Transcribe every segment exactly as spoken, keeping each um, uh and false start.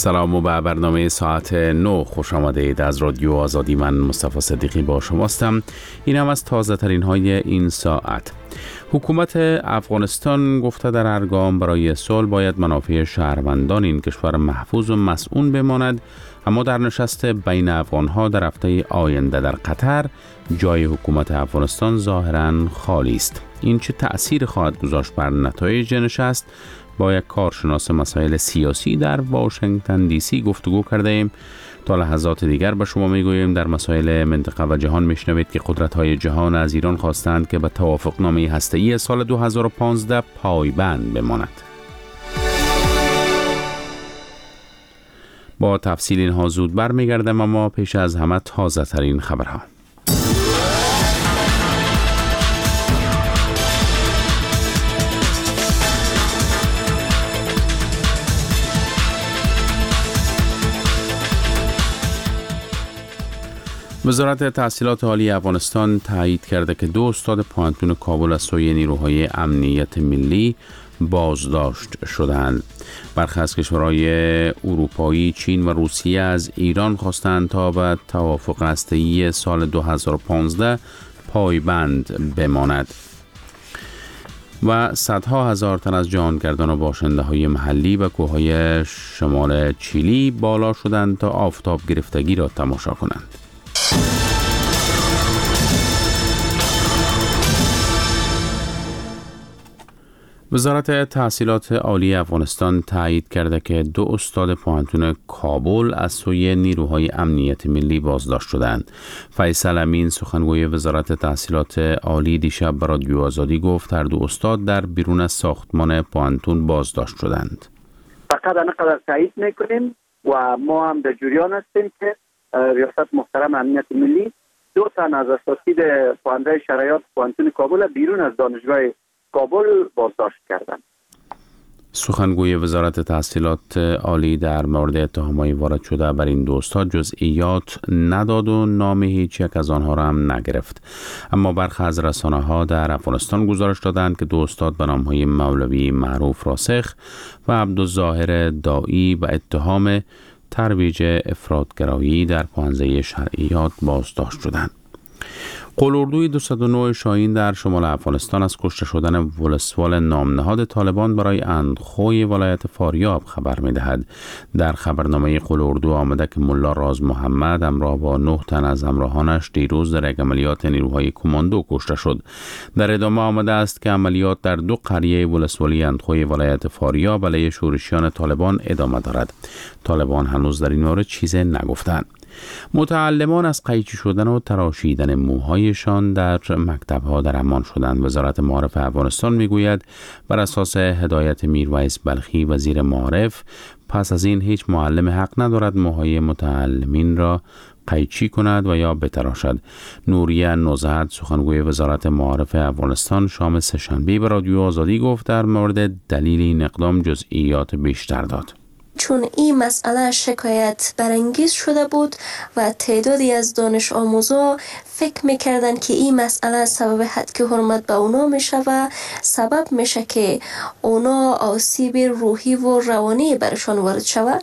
سلام و به برنامه ساعت نو خوش آمدید. از رادیو آزادی من مصطفی صدیقی با شماستم. این هم از تازه ترین های این ساعت. حکومت افغانستان گفته در هر گام برای صلح باید منافع شهروندان این کشور محفوظ و مسئول بماند، اما در نشست بین افغانها در هفته آینده در قطر جای حکومت افغانستان ظاهراً خالی است. این چه تأثیر خواهد گذاشت بر نتایج نشست؟ با یک کارشناس مسائل سیاسی در واشنگتن دی سی گفتگو کرده ایم. تا لحظات دیگر به شما میگوییم در مسائل منطقه و جهان میشنوید که قدرت‌های جهان از ایران خواستند که به توافقنامه هسته‌ای سال دو هزار و پانزده پایبند بماند. با تفصیل اینها زود برمیگردم، اما پیش از همه تازه ترین خبرها. وزارت تحصیلات عالی افغانستان تایید کرده که دو استاد پوهنتون کابل از سوی نیروهای امنیت ملی بازداشت شدند. برخی از کشورهای اروپایی، چین و روسیه از ایران خواستند تا به توافق هسته‌ای سال دو هزار و پانزده پایبند بماند و صدها هزار تن از جهانگردان و باشنده های محلی به کوههای شمال چیلی بالا شدند تا آفتاب گرفتگی را تماشا کنند. وزارت تحصیلات عالی افغانستان تایید کرده که دو استاد پوهنتون کابل از سوی نیروهای امنیت ملی بازداشت شدند. فیصل امین سخنگوی وزارت تحصیلات عالی دیشب به رادیو آزادی گفت هر دو استاد در بیرون از ساختمان پوهنتون بازداشت شدند. فقط انقدر تایید میکنیم و ما هم در جریان هستیم که ریاست محترم امنیت ملی دو تن از اساتید پوهنده شرایط پوهنتون کابل بیرون از دانشگاه کابل بازداشت کردند. سخنگوی وزارت تحصیلات عالی در مورد اتهامات وارد شده بر این دو استاد جزئیات نداد و نام هیچ یک از آنها را هم نگرفت، اما برخی از رسانه‌ها در افغانستان گزارش دادند که دو استاد به نام‌های مولوی معروف راسخ و عبدالظاهر داعی به اتهام ترویج افراطگرایی در پوهنده شرعیات بازداشت شدند. قلاردوی دویست و نه شاهین در شمال افغانستان از کشته شدن ولسوال نامنهاد طالبان برای اندخوی ولایت فاریاب خبر می‌دهد. در خبرنامه قلاردو آمده که ملا راز محمد همراه با نه تن از همراهانش دیروز در یک عملیات نیروهای کماندو کشته شد. در ادامه آمده است که عملیات در دو قریه ولسوالی اندخوی ولایت فاریاب علیه شورشیان طالبان ادامه دارد. طالبان هنوز در این مورد چیزی نگفتند. متعلمان از قیچی شدن و تراشیدن موهایشان در مکتب‌ها در امان شدند. وزارت معارف افغانستان میگوید بر اساس هدایت میرویس بلخی وزیر معارف پس از این هیچ معلم حق ندارد موهای متعلمین را قیچی کند و یا بتراشد. نوریه نوزهد سخنگوی وزارت معارف افغانستان شام سه‌شنبه به رادیو آزادی گفت در مورد دلیل این اقدام جزئیات بیشتر داد. چون این مسئله شکایت برانگیز شده بود و تعدادی از دانش آموزا فکر میکردن که این مسئله سبب هتک حرمت به اونا میشه و سبب میشه که اونا آسیب روحی و روانی برشان وارد شود.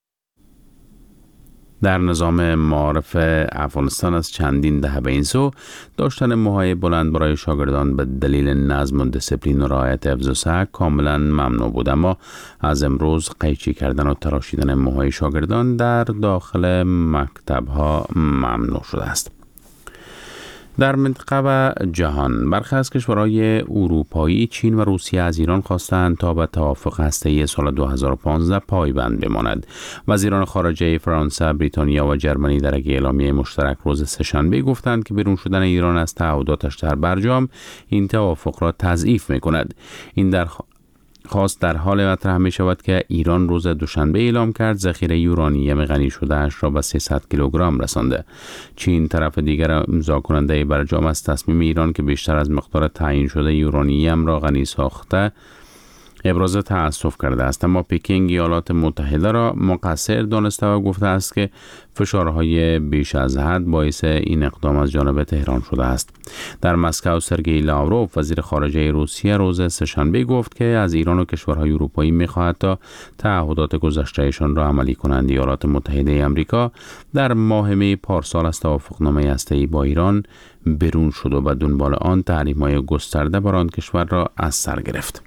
در نظام معارف افغانستان از چندین دهه به این سو داشتن موهای بلند برای شاگردان به دلیل نظم و دیسپلین و رعایت حفظ و صحت کاملا ممنوع بود، اما از امروز قیچی کردن و تراشیدن موهای شاگردان در داخل مکتب‌ها ممنوع شده است. در منطقه و جهان برخی از کشورهای اروپایی، چین و روسیه از ایران خواستند تا به توافق هسته‌ای سال دو هزار و پانزده پایبند بماند. وزیران خارجه فرانسه، بریتانیا و جرمنی در یک اعلامیه مشترک روز سه‌شنبه گفتند که بیرون شدن ایران از تعهداتش در برجام این توافق را تضعیف می‌کند. این در خواست در حال مطرح می شود که ایران روز دوشنبه اعلام کرد ذخیره یورانیم غنی شده اش را به سیصد کیلوگرم رسانده. چین طرف دیگر امضا کننده برجام از تصمیم ایران که بیشتر از مقدار تعیین شده یورانیم را غنی ساخته ابراز تأسف کرده است، اما پکینگ ایالات متحده را مقصر دانسته و گفته است که فشارهای بیش از حد باعث این اقدام از جانب تهران شده است. در مسکو سرگئی لاوروف وزیر خارجه روسیه روز سه‌شنبه گفت که از ایران و کشورهای اروپایی می‌خواهد تا تعهدات گذشته‌شان را عملی کنند. ایالات متحده آمریکا در ماه می پارسال از توافقنامه هسته‌ای با ایران برون شد و به دنبال آن تحریم‌های گسترده بر آن کشور را از سر گرفت.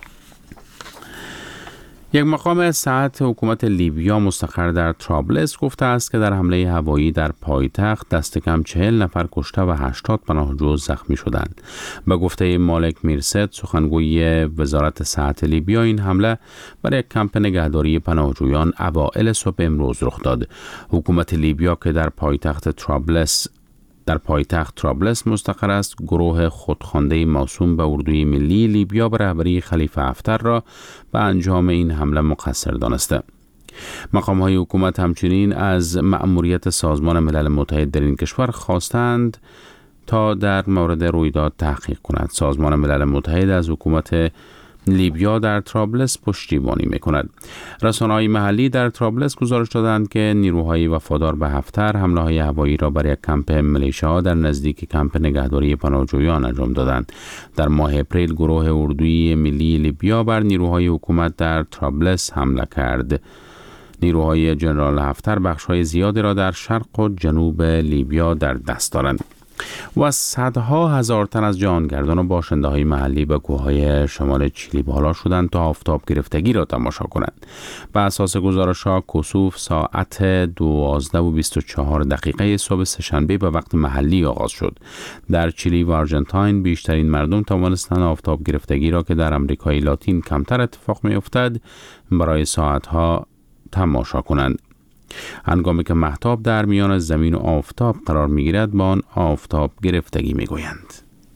یک مقام ساعت حکومت لیبیا مستقر در طرابلس گفته است که در حمله هوایی در پایتخت دست کم چهل نفر کشته و هشتاد پناهجو زخمی شدند. به گفته مالک میرست سخنگوی وزارت ساعت لیبیا، این حمله بر یک کمپ نگهداری پناهجویان اوائل صبح امروز رخ داد. حکومت لیبیا که در پایتخت طرابلس در پایتخت طرابلس مستقر است، گروه خودخوانده موسوم به اردوی ملی لیبیا به رهبری خلیفه حفتر را به انجام این حمله مقصر دانسته. مقام‌های حکومت همچنین از مأموریت سازمان ملل متحد در این کشور خواستند تا در مورد رویداد تحقیق کند. سازمان ملل متحد از حکومت لیبیا در طرابلس پشتیبانی می‌کند. رسانه‌های محلی در طرابلس گزارش دادند که نیروهای وفادار به حفتر حمله‌های هوایی را بر یک کمپ ملیشه‌ها در نزدیک کمپ نگهداری پناهجویان انجام دادند. در ماه اپریل گروه اردوی ملی لیبیا بر نیروهای حکومت در طرابلس حمله کرد. نیروهای جنرال حفتر بخش‌های زیادی را در شرق و جنوب لیبیا در دست دارند. و صدها هزار تن از جهانگردان و باشنده‌های محلی به کوههای شمال چیلی بالا شدند تا آفتاب گرفتگی را تماشا کنند. بر اساس گزارش‌ها کسوف ساعت دوازده و بیست و چهار دقیقه صبح سه‌شنبه به وقت محلی آغاز شد. در چیلی و آرژانتین بیشترین مردم توانستند آفتاب گرفتگی را که در آمریکای لاتین کمتر اتفاق می‌افتد برای ساعت‌ها تماشا کنند. هنگامی که مهتاب در میان زمین و آفتاب قرار می‌گیرد با آن آفتاب گرفتگی می‌گویند.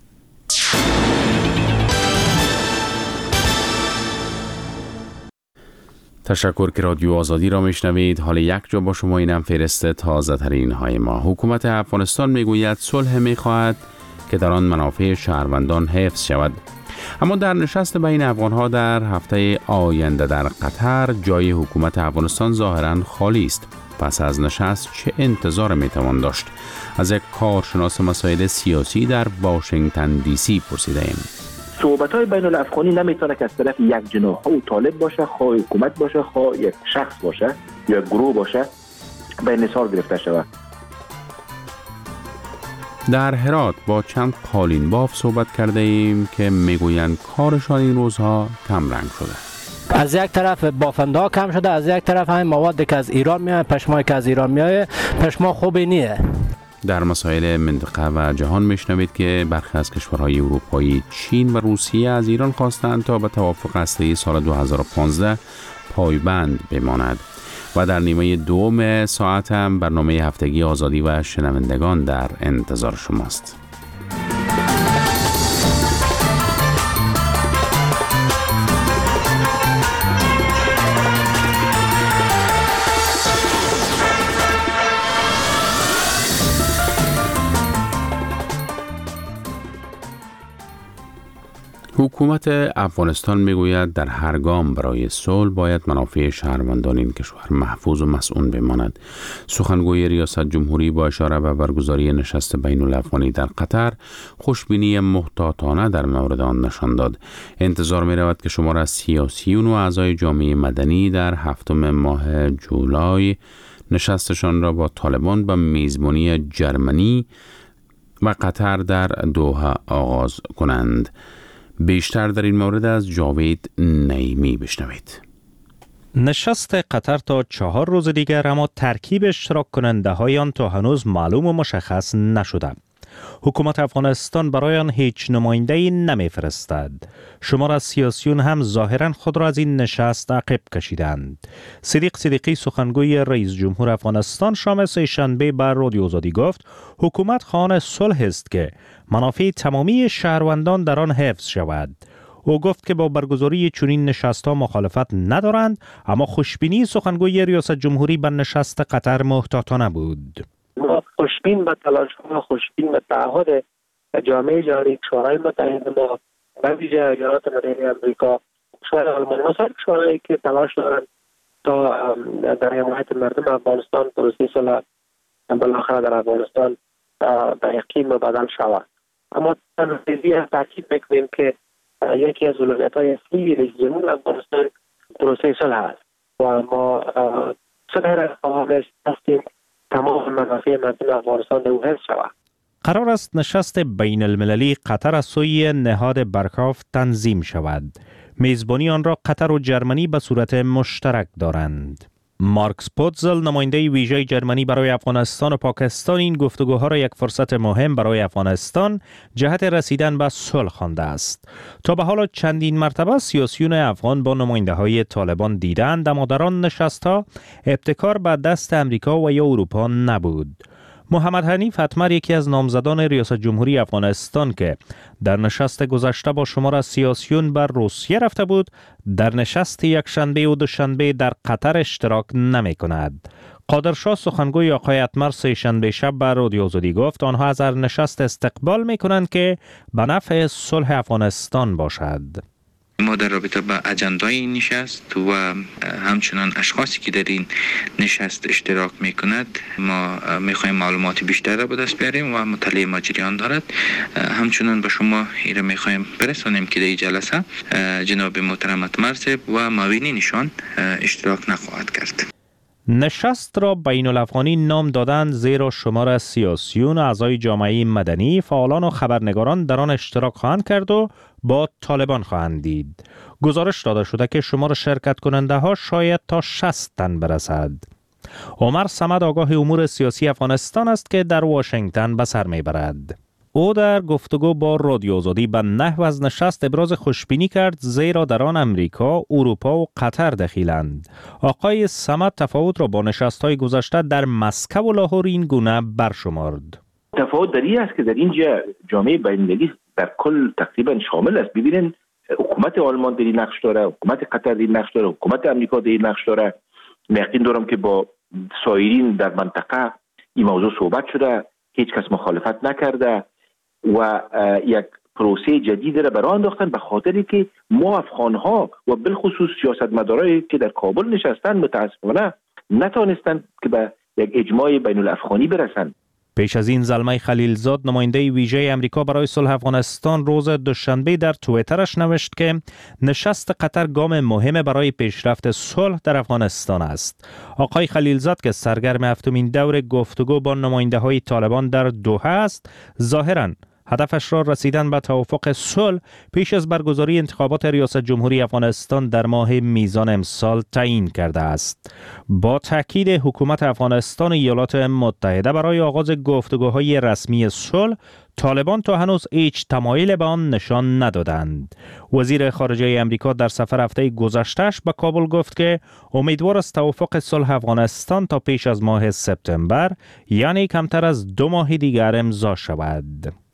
تشکر که رادیو آزادی را میشنوید. حال یک جا با شما اینم فهرست تازه ترین های ما. حکومت افغانستان میگوید صلح می‌خواهد که در آن منافع شهروندان حفظ شود. اما در نشست بین افغان‌ها در هفته آینده در قطر جای حکومت افغانستان ظاهراً خالی است. پس از نشست چه انتظار میتوان داشت؟ از یک کارشناس مسائل سیاسی در واشنگتن دی سی پرسیدیم. صحبت‌های بین الافغانی نمیتونه که از طرف یک جناح او طالب باشه، خواه حکومت باشه، خواه یک شخص باشه یا گروه باشه به انحصار گرفته شود. در هرات با چند قالین باف صحبت کرده ایم که میگویند کارشان این روزها کم رنگ شده. از یک طرف بافنده کم شده، از یک طرف همین مواد که از ایران میاد، پشمایی که از ایران میاد، پشما خوبی نیه. در مسائل منطقه و جهان میشنوید که برخی از کشورهای اروپایی، چین و روسیه از ایران خواستند تا به توافق هسته‌ای سال دو هزار و پانزده پایبند بماند. و در نیمه دوم ساعت هم برنامه هفتگی آزادی و شنوندگان در انتظار شماست. حکومت افغانستان میگوید در هر گام برای صلح باید منافع شهروندان این کشور محفوظ و مسئول بماند. سخنگوی ریاست جمهوری با اشاره به برگزاری نشست بین الافغانی در قطر خوشبینی محتاطانه در مورد آن نشان داد. انتظار می رود که شمار از سیاسیون و اعضای جامعه مدنی در هفتم ماه جولای نشستشان را با طالبان به میزبانی جرمنی و قطر در دوحه آغاز کنند. بیشتر در این مورد از جاوید نعیمی بشنوید. نشست قطر تا چهار روز دیگر، اما ترکیب اشتراک کننده های آن تا هنوز معلوم و مشخص نشده. حکومت افغانستان برای آن هیچ نماینده‌ای نمی‌فرستد. شمار از سیاسیون هم ظاهراً خود را از این نشست عقب کشیدند. صدیق صدیقی سخنگوی رئیس جمهور افغانستان شام سه‌شنبه بر رادیو آزادی گفت حکومت خواهان صلح است که منافع تمامی شهروندان در آن حفظ شود. او گفت که با برگزاری چنین نشست‌ها مخالفت ندارند، اما خوشبینی سخنگوی ریاست جمهوری به نشست قطر محتاطانه بود. ما خوشبین به تلاش‌ها، خوشبین به تعهد جامعه جهانی، کشورهای متحد ما و ویژه ایالات متحده آمریکا کشور آلمان مثلا کشورهایی که تلاش دارن تا در حمایت مردم افغانستان پروسه صلح بالاخره در افغانستان به یقین مبادل شود. اما تنظیمی تاکید میکنیم که یکی از اولویت‌های اصلی رئیس جمهور افغانستان پروسه صلح است و ما صلح را خواهان هستیم تمام منافع مردم افغانستان در حفظ شود. قرار است نشست بین المللی قطر از سوی نهاد برکاف تنظیم شود. میزبانی آن را قطر و جرمنی به صورت مشترک دارند. مارکس پوتزل نماینده ویژه جرمنی برای افغانستان و پاکستان این گفتگوها را یک فرصت مهم برای افغانستان جهت رسیدن به صلح خوانده است. تا به حال چندین مرتبه سیاسیون افغان با نماینده های طالبان دیدند، اما در آن نشست‌ها ابتکار به دست امریکا و یا اروپا نبود. محمد حنیف اتمر یکی از نامزدان ریاست جمهوری افغانستان که در نشست گذشته با شمار از سیاسیون بر روسیه رفته بود، در نشست یک شنبه و دوشنبه در قطر اشتراک نمی کند. قادرشاه سخنگوی آقای اتمر سه شنبه شب بر رادیو آزادی گفت آنها از هر نشست استقبال می کنند که به نفع صلح افغانستان باشد. ما در رابطه با اجندای این نشست و همچنان اشخاصی که در این نشست اشتراک میکند ما میخوایم معلومات بیشتر را به دست بیاریم و مطالعه ما جریان دارد. همچنان به شما این را میخوایم برسانیم که در این جلسه جناب محترم اتمر و معاونینشان اشتراک نخواهد کرد. نشست را بین الافغانی نام دادند زیرا شمار از سیاسیون، اعضای جامعه مدنی، فعالان و خبرنگاران در آن اشتراک خواهند کرد و با طالبان خواهند دید. گزارش داده شده که شمار شرکت کننده ها شاید تا شصت تن برسد. عمر صمد آگاه امور سیاسی افغانستان است که در واشنگتن به سر میبرد. او در گفتگو با رادیو آزادی به نحو از نشست ابراز خوشبینی کرد زیرا در آن امریکا، اروپا و قطر دخیلند. آقای صمد تفاوت را با نشست‌های گذشته در مسکو و لاهور این گونه برشمرد. تفاوت در این است که در اینجا جامعه بین‌المللی در کل تقریبا شامل است. ببینید حکومت آلمان در این نقش داره، حکومت قطر در این نقش داره، حکومت امریکا در این نقش داره. یقین دارم که با سایرین در منطقه این موضوع صحبت شده، هیچ کس مخالفت نکرده و یک پروسه جدید را برای انداختن به خاطری که ما افغان‌ها و بالخصوص سیاستمدارایی که در کابل نشستن متاسفانه نتوانستند که به یک اجماع بین الافغانی برسند. پیش از این زلمه خلیلزاد نماینده ویژه امریکا برای صلح افغانستان روز دوشنبه در توییترش نوشت که نشست قطر گام مهم برای پیشرفت صلح در افغانستان است. آقای خلیلزاد که سرگرم هفتمین دور گفتگو با نماینده های طالبان در دوحه است، ظاهراً هدفش را رسیدن به توافق صلح پیش از برگزاری انتخابات ریاست جمهوری افغانستان در ماه میزان امسال تعیین کرده است. با تاکید حکومت افغانستان ایالات متحده برای آغاز گفتگوهای رسمی صلح، طالبان تا هنوز هیچ تمایل به آن نشان ندادند. وزیر خارجه امریکا در سفر هفته گذشته‌اش به کابل گفت که امیدوار است توافق صلح افغانستان تا پیش از ماه سپتامبر، یعنی کمتر از دو ماه دیگر امضا شود.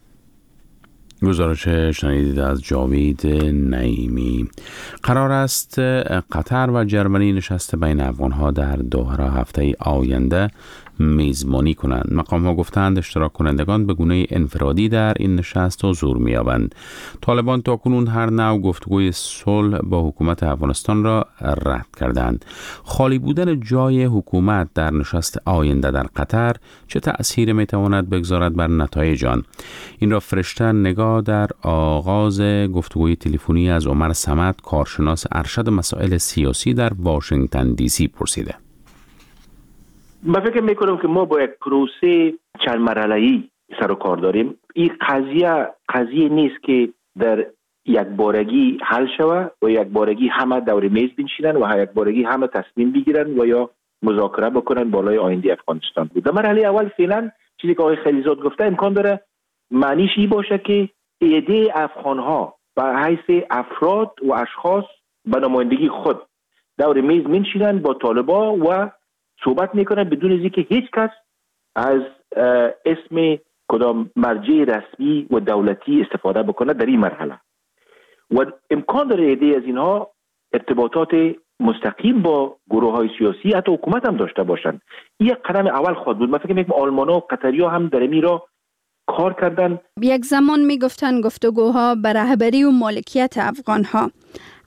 گزارش شنیدید از جاوید نعیمی. قرار است قطر و جرمنی نشست بین افغانها در دوحه را هفته آینده میزبانی کنند. مقام ها گفتند اشتراک کنندگان به گونه انفرادی در این نشست حضور می‌یابند. طالبان تاکنون هر نوع گفتگوی صلح با حکومت افغانستان را رد کردند. خالی بودن جای حکومت در نشست آینده در قطر چه تأثیری می‌تواند بگذارد بر نتایج آن؟ این را فرشته نگاه در آغاز گفتگوی تلفنی از عمر صمد، کارشناس ارشد مسائل سیاسی در واشنگتن دی سی پرسیده. من فکر میکنم که ما با یک پروسه چند مرحله‌ای سر و کار داریم. این قضیه قضیه نیست که در یک بارگی حل شود و یک بارگی همه دور میز بنشینن و یک بارگی همه تصمیم بگیرن و یا مذاکره بکنن بالای آینده افغانستان. در مرحله اول فعلا چیزی که آقای خلیلزاد گفته امکان داره معنیش این باشه که ایده افغان‌ها به حیث افراد و اشخاص به نمایندگی خود دور میز بنشینن با طالبا و صحبت میکنن بدون از اینکه هیچ کس از اسم کدام مرجع رسمی و دولتی استفاده بکنه در این مرحله و امکان داره ایده از اینها ارتباطات مستقیم با گروه های سیاسی حتی حکومت هم داشته باشن. این یک قدم اول خواهد بود. من فکر میکنم آلمان ها و قطری ها هم در این را کار کردن. یک زمان میگفتن گفتگوها به رهبری و مالکیت افغان ها،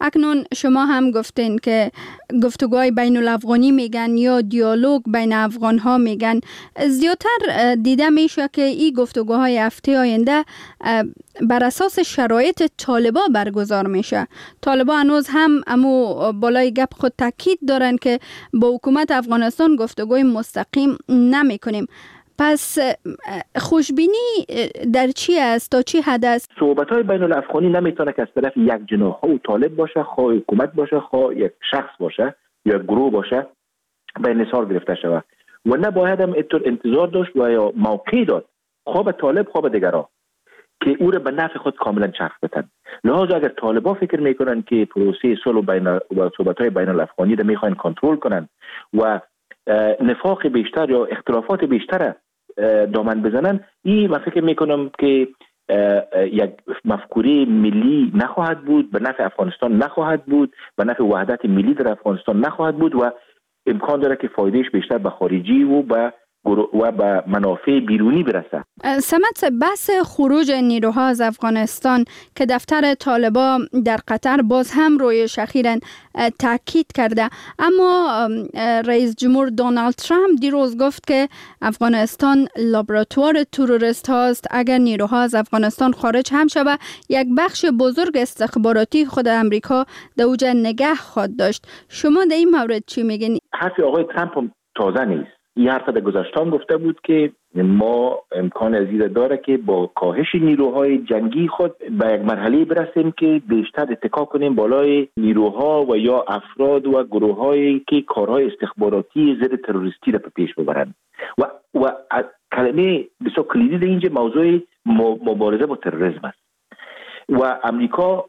اکنون شما هم گفتین که گفتگوهای بین الافغانی میگن یا دیالوگ بین افغان ها میگن. زیادتر دیده میشه که این گفتگوهای هفته آینده بر اساس شرایط طالبا برگزار میشه. طالبا هنوز هم امو بالای گپ خود تاکید دارن که با حکومت افغانستان گفتگوی مستقیم نمی کنیم. پس خوشبینی در چی است؟ تا چی حد است؟ صحبت‌های بین الافغانی نمیتونه که از طرف یک جناح ها و طالب باشه، خواه حکومت باشه، خواه یک شخص باشه یا گروه باشه به انحصار گرفته شود و نباید هم اینطور انتظار داشت و یا موقع داد خواه به طالب خواه به دیگران که او را به نفع خود کاملا چرخ بتن. لحاظا اگر طالبا فکر میکنن که پروسه صلح بین و صحبت‌های بین الافغانی را میخواین کنترل کنن و نفاق بیشتر یا اختلافات بیشتر دامن بزنن، این من فکر میکنم که یک مفکوره ملی نخواهد بود، به نفع افغانستان نخواهد بود، به نفع وحدت ملی در افغانستان نخواهد بود و امکان داره که فایدهش بیشتر به خارجی و به و به منافع بیرونی برسه. سمت بحث خروج نیروها از افغانستان که دفتر طالبا در قطر باز هم روی اخیراً تاکید کرده، اما رئیس جمهور دونالد ترامپ دیروز گفت که افغانستان لابراتوار تروریست هاست. اگر نیروها از افغانستان خارج هم شود یک بخش بزرگ استخباراتی خود امریکا در اوجه نگه خواهد داشت. شما در این مورد چی میگین؟ حرف آقای ترامپ تازه نیست. این حرف در گذشته هم گفته بود که ما امکان عزیز داره که با کاهش نیروهای جنگی خود به یک مرحله برسیم که بیشتر اتکا کنیم بالای نیروها و یا افراد و گروه‌هایی که کارهای استخباراتی ضد تروریستی را به پیش ببرند و و کلمه بسیار کلیدی در اینجا موضوع مبارزه با تروریسم است و امریکا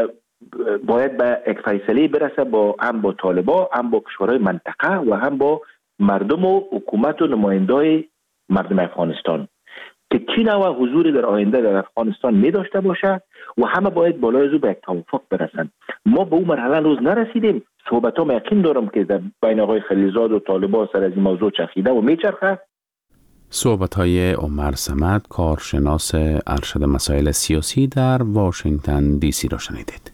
باید به یک فیصله برسه با هم با طالبا، هم با کشورهای منطقه و هم با مردم و حکومت و نمایندای مردم افغانستان که چی نوع حضور در آینده در افغانستان می داشته باشه و همه باید بالای زو به یک توافق برسن. ما به اون مرحله روز نرسیدیم. صحبت ها ما یقین دارم که در بین آقای خلیلزاد و طالبان سر از این موضوع چرخیده و می چرخه. صحبت های عمر صمد، کارشناس ارشد مسائل سیاسی در واشنگتن دی سی را شنیدید.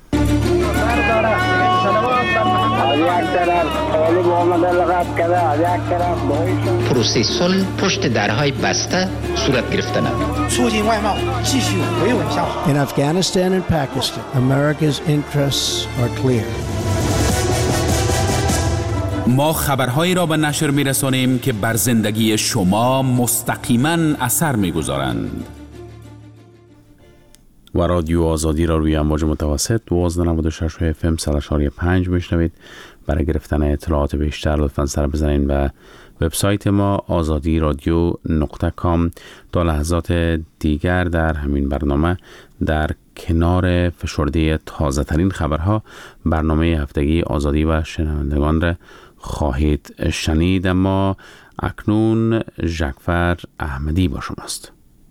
پروسه صلح پشت درهای بسته صورت گرفتن. In Afghanistan and Pakistan, America's interests are clear. ما خبرهایی را به نشر می‌رسانیم که بر زندگی شما مستقیما اثر می‌گذارند. و رادیو آزادی را روی امواج متوسط دوازده نود و شش اف ام صد و چهار و پنج میشنوید. برای گرفتن اطلاعات بیشتر لطفاً سر بزنید به وبسایت ما آزادی رادیو نقطه کام. تا لحظات دیگر در همین برنامه در کنار فشرده تازه ترین خبرها برنامه هفتگی آزادی و شنوندگان را خواهید شنید. اما اکنون جعفر احمدی با شماست.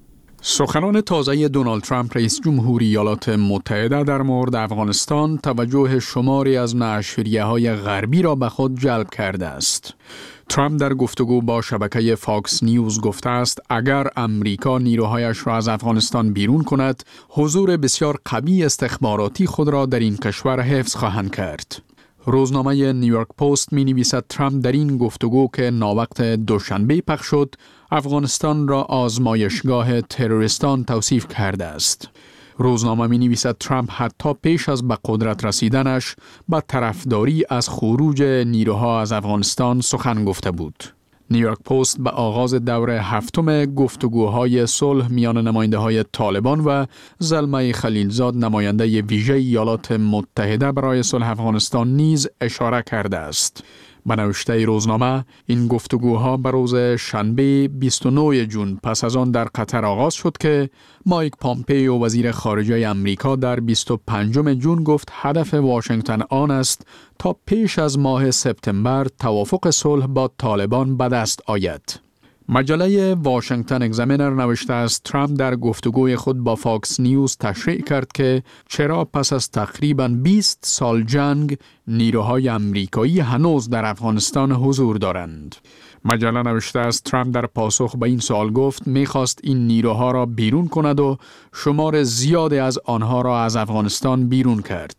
سخنان تازه دونالد ترامپ رئیس جمهوری ایالات متحده در مورد افغانستان توجه شماری از نشریه‌های غربی را به خود جلب کرده است. ترامپ در گفتگو با شبکه فاکس نیوز گفته است اگر امریکا نیروهایش را از افغانستان بیرون کند، حضور بسیار قوی استخباراتی خود را در این کشور حفظ خواهند کرد. روزنامه نیویورک پست می نویسد ترامپ در این گفتگو که ناوقت دوشنبه پخش شد، افغانستان را آزمایشگاه تروریستان توصیف کرده است. روزنامه می نویسد ترامپ حتی پیش از به قدرت رسیدنش به طرفداری از خروج نیروها از افغانستان سخن گفته بود. نیویورک پست به آغاز دور هفتم گفتگوهای صلح میان نماینده‌های طالبان و زلمه خلیلزاد نماینده ویژه ایالات متحده برای صلح افغانستان نیز اشاره کرده است. به نوشته روزنامه این گفتگوها به روز شنبه بیست و نه ژوئن پس از آن در قطر آغاز شد که مایک پامپئو وزیر خارجه آمریکا در بیست و پنجم ژوئن گفت هدف واشنگتن آن است تا پیش از ماه سپتامبر توافق صلح با طالبان به دست آید. مجله واشنگتن اگزامینر نوشته است ترامپ در گفتگوی خود با فاکس نیوز تشریح کرد که چرا پس از تقریباً بیست سال جنگ نیروهای آمریکایی هنوز در افغانستان حضور دارند. مجله نوشته است ترامپ در پاسخ به این سوال گفت می‌خواست این نیروها را بیرون کند و شمار زیادی از آنها را از افغانستان بیرون کرد.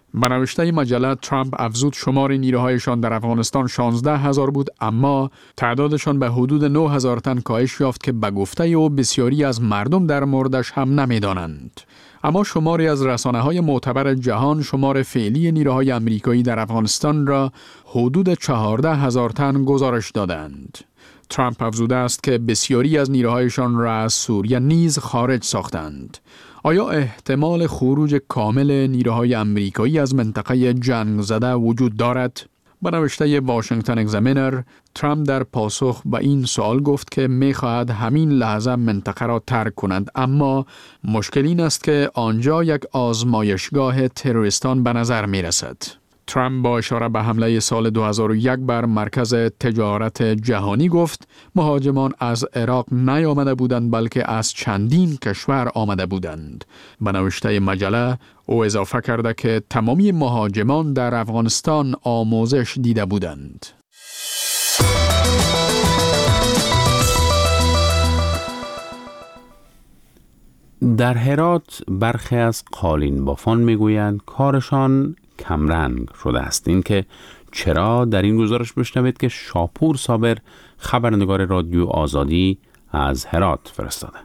به نوشته مجله ترامپ افزود شمار نیروهایشان در افغانستان شانزده هزار بود، اما تعدادشان به حدود نه هزار تن کاهش یافت که به گفته او بسیاری از مردم در موردش هم نمی‌دانند. اما شماری از رسانه‌های معتبر جهان شمار فعلی نیروهای آمریکایی در افغانستان را حدود چهارده هزار تن گزارش دادند. ترامپ افزوده است که بسیاری از نیروهایشان را از سوریه نیز خارج ساختند. آیا احتمال خروج کامل نیروهای آمریکایی از منطقه جنگ زده وجود دارد؟ به نوشته واشنگتن اگزامینر، ترامپ در پاسخ به این سوال گفت که می‌خواهد همین لحظه منطقه را ترک کنند، اما مشکل این است که آنجا یک آزمایشگاه تروریستان به نظر می‌رسد. ترامپ با اشاره به حمله سال دو هزار و یک بر مرکز تجارت جهانی گفت مهاجمان از عراق نیامده بودند بلکه از چندین کشور آمده بودند. به نوشته مجله او اضافه کرده که تمامی مهاجمان در افغانستان آموزش دیده بودند. در هرات برخی از قالین بافان میگویند کارشان کمرنگ شده است. این که چرا در این گزارش بشنوید که شاپور صابر خبرنگار رادیو آزادی از هرات فرستاده.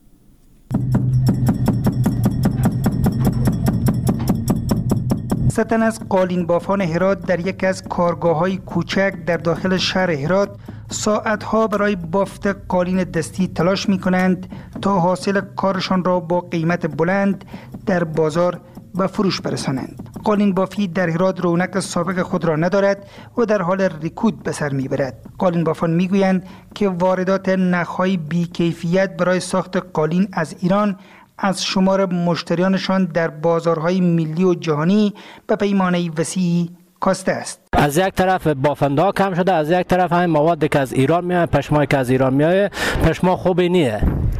ستن از قالین بافان هرات در یک از کارگاه‌های کوچک در داخل شهر هرات ساعتها برای بافت قالین دستی تلاش می‌کنند تا حاصل کارشان را با قیمت بلند در بازار به فروش برسانند. قالین بافی در هرات رونق سابق خود را ندارد و در حال رکود به سر میبرد. قالین بافان میگویند که واردات نخ‌های بی‌کیفیت برای ساخت قالین از ایران از شمار مشتریانشان در بازارهای ملی و جهانی به پیمانه وسیعی کاسته است. از یک طرف بافنده کم شده، از یک طرف هم مواد که از ایران میاد، پشمایی که از ایران میاد، پشما خوبی نیه.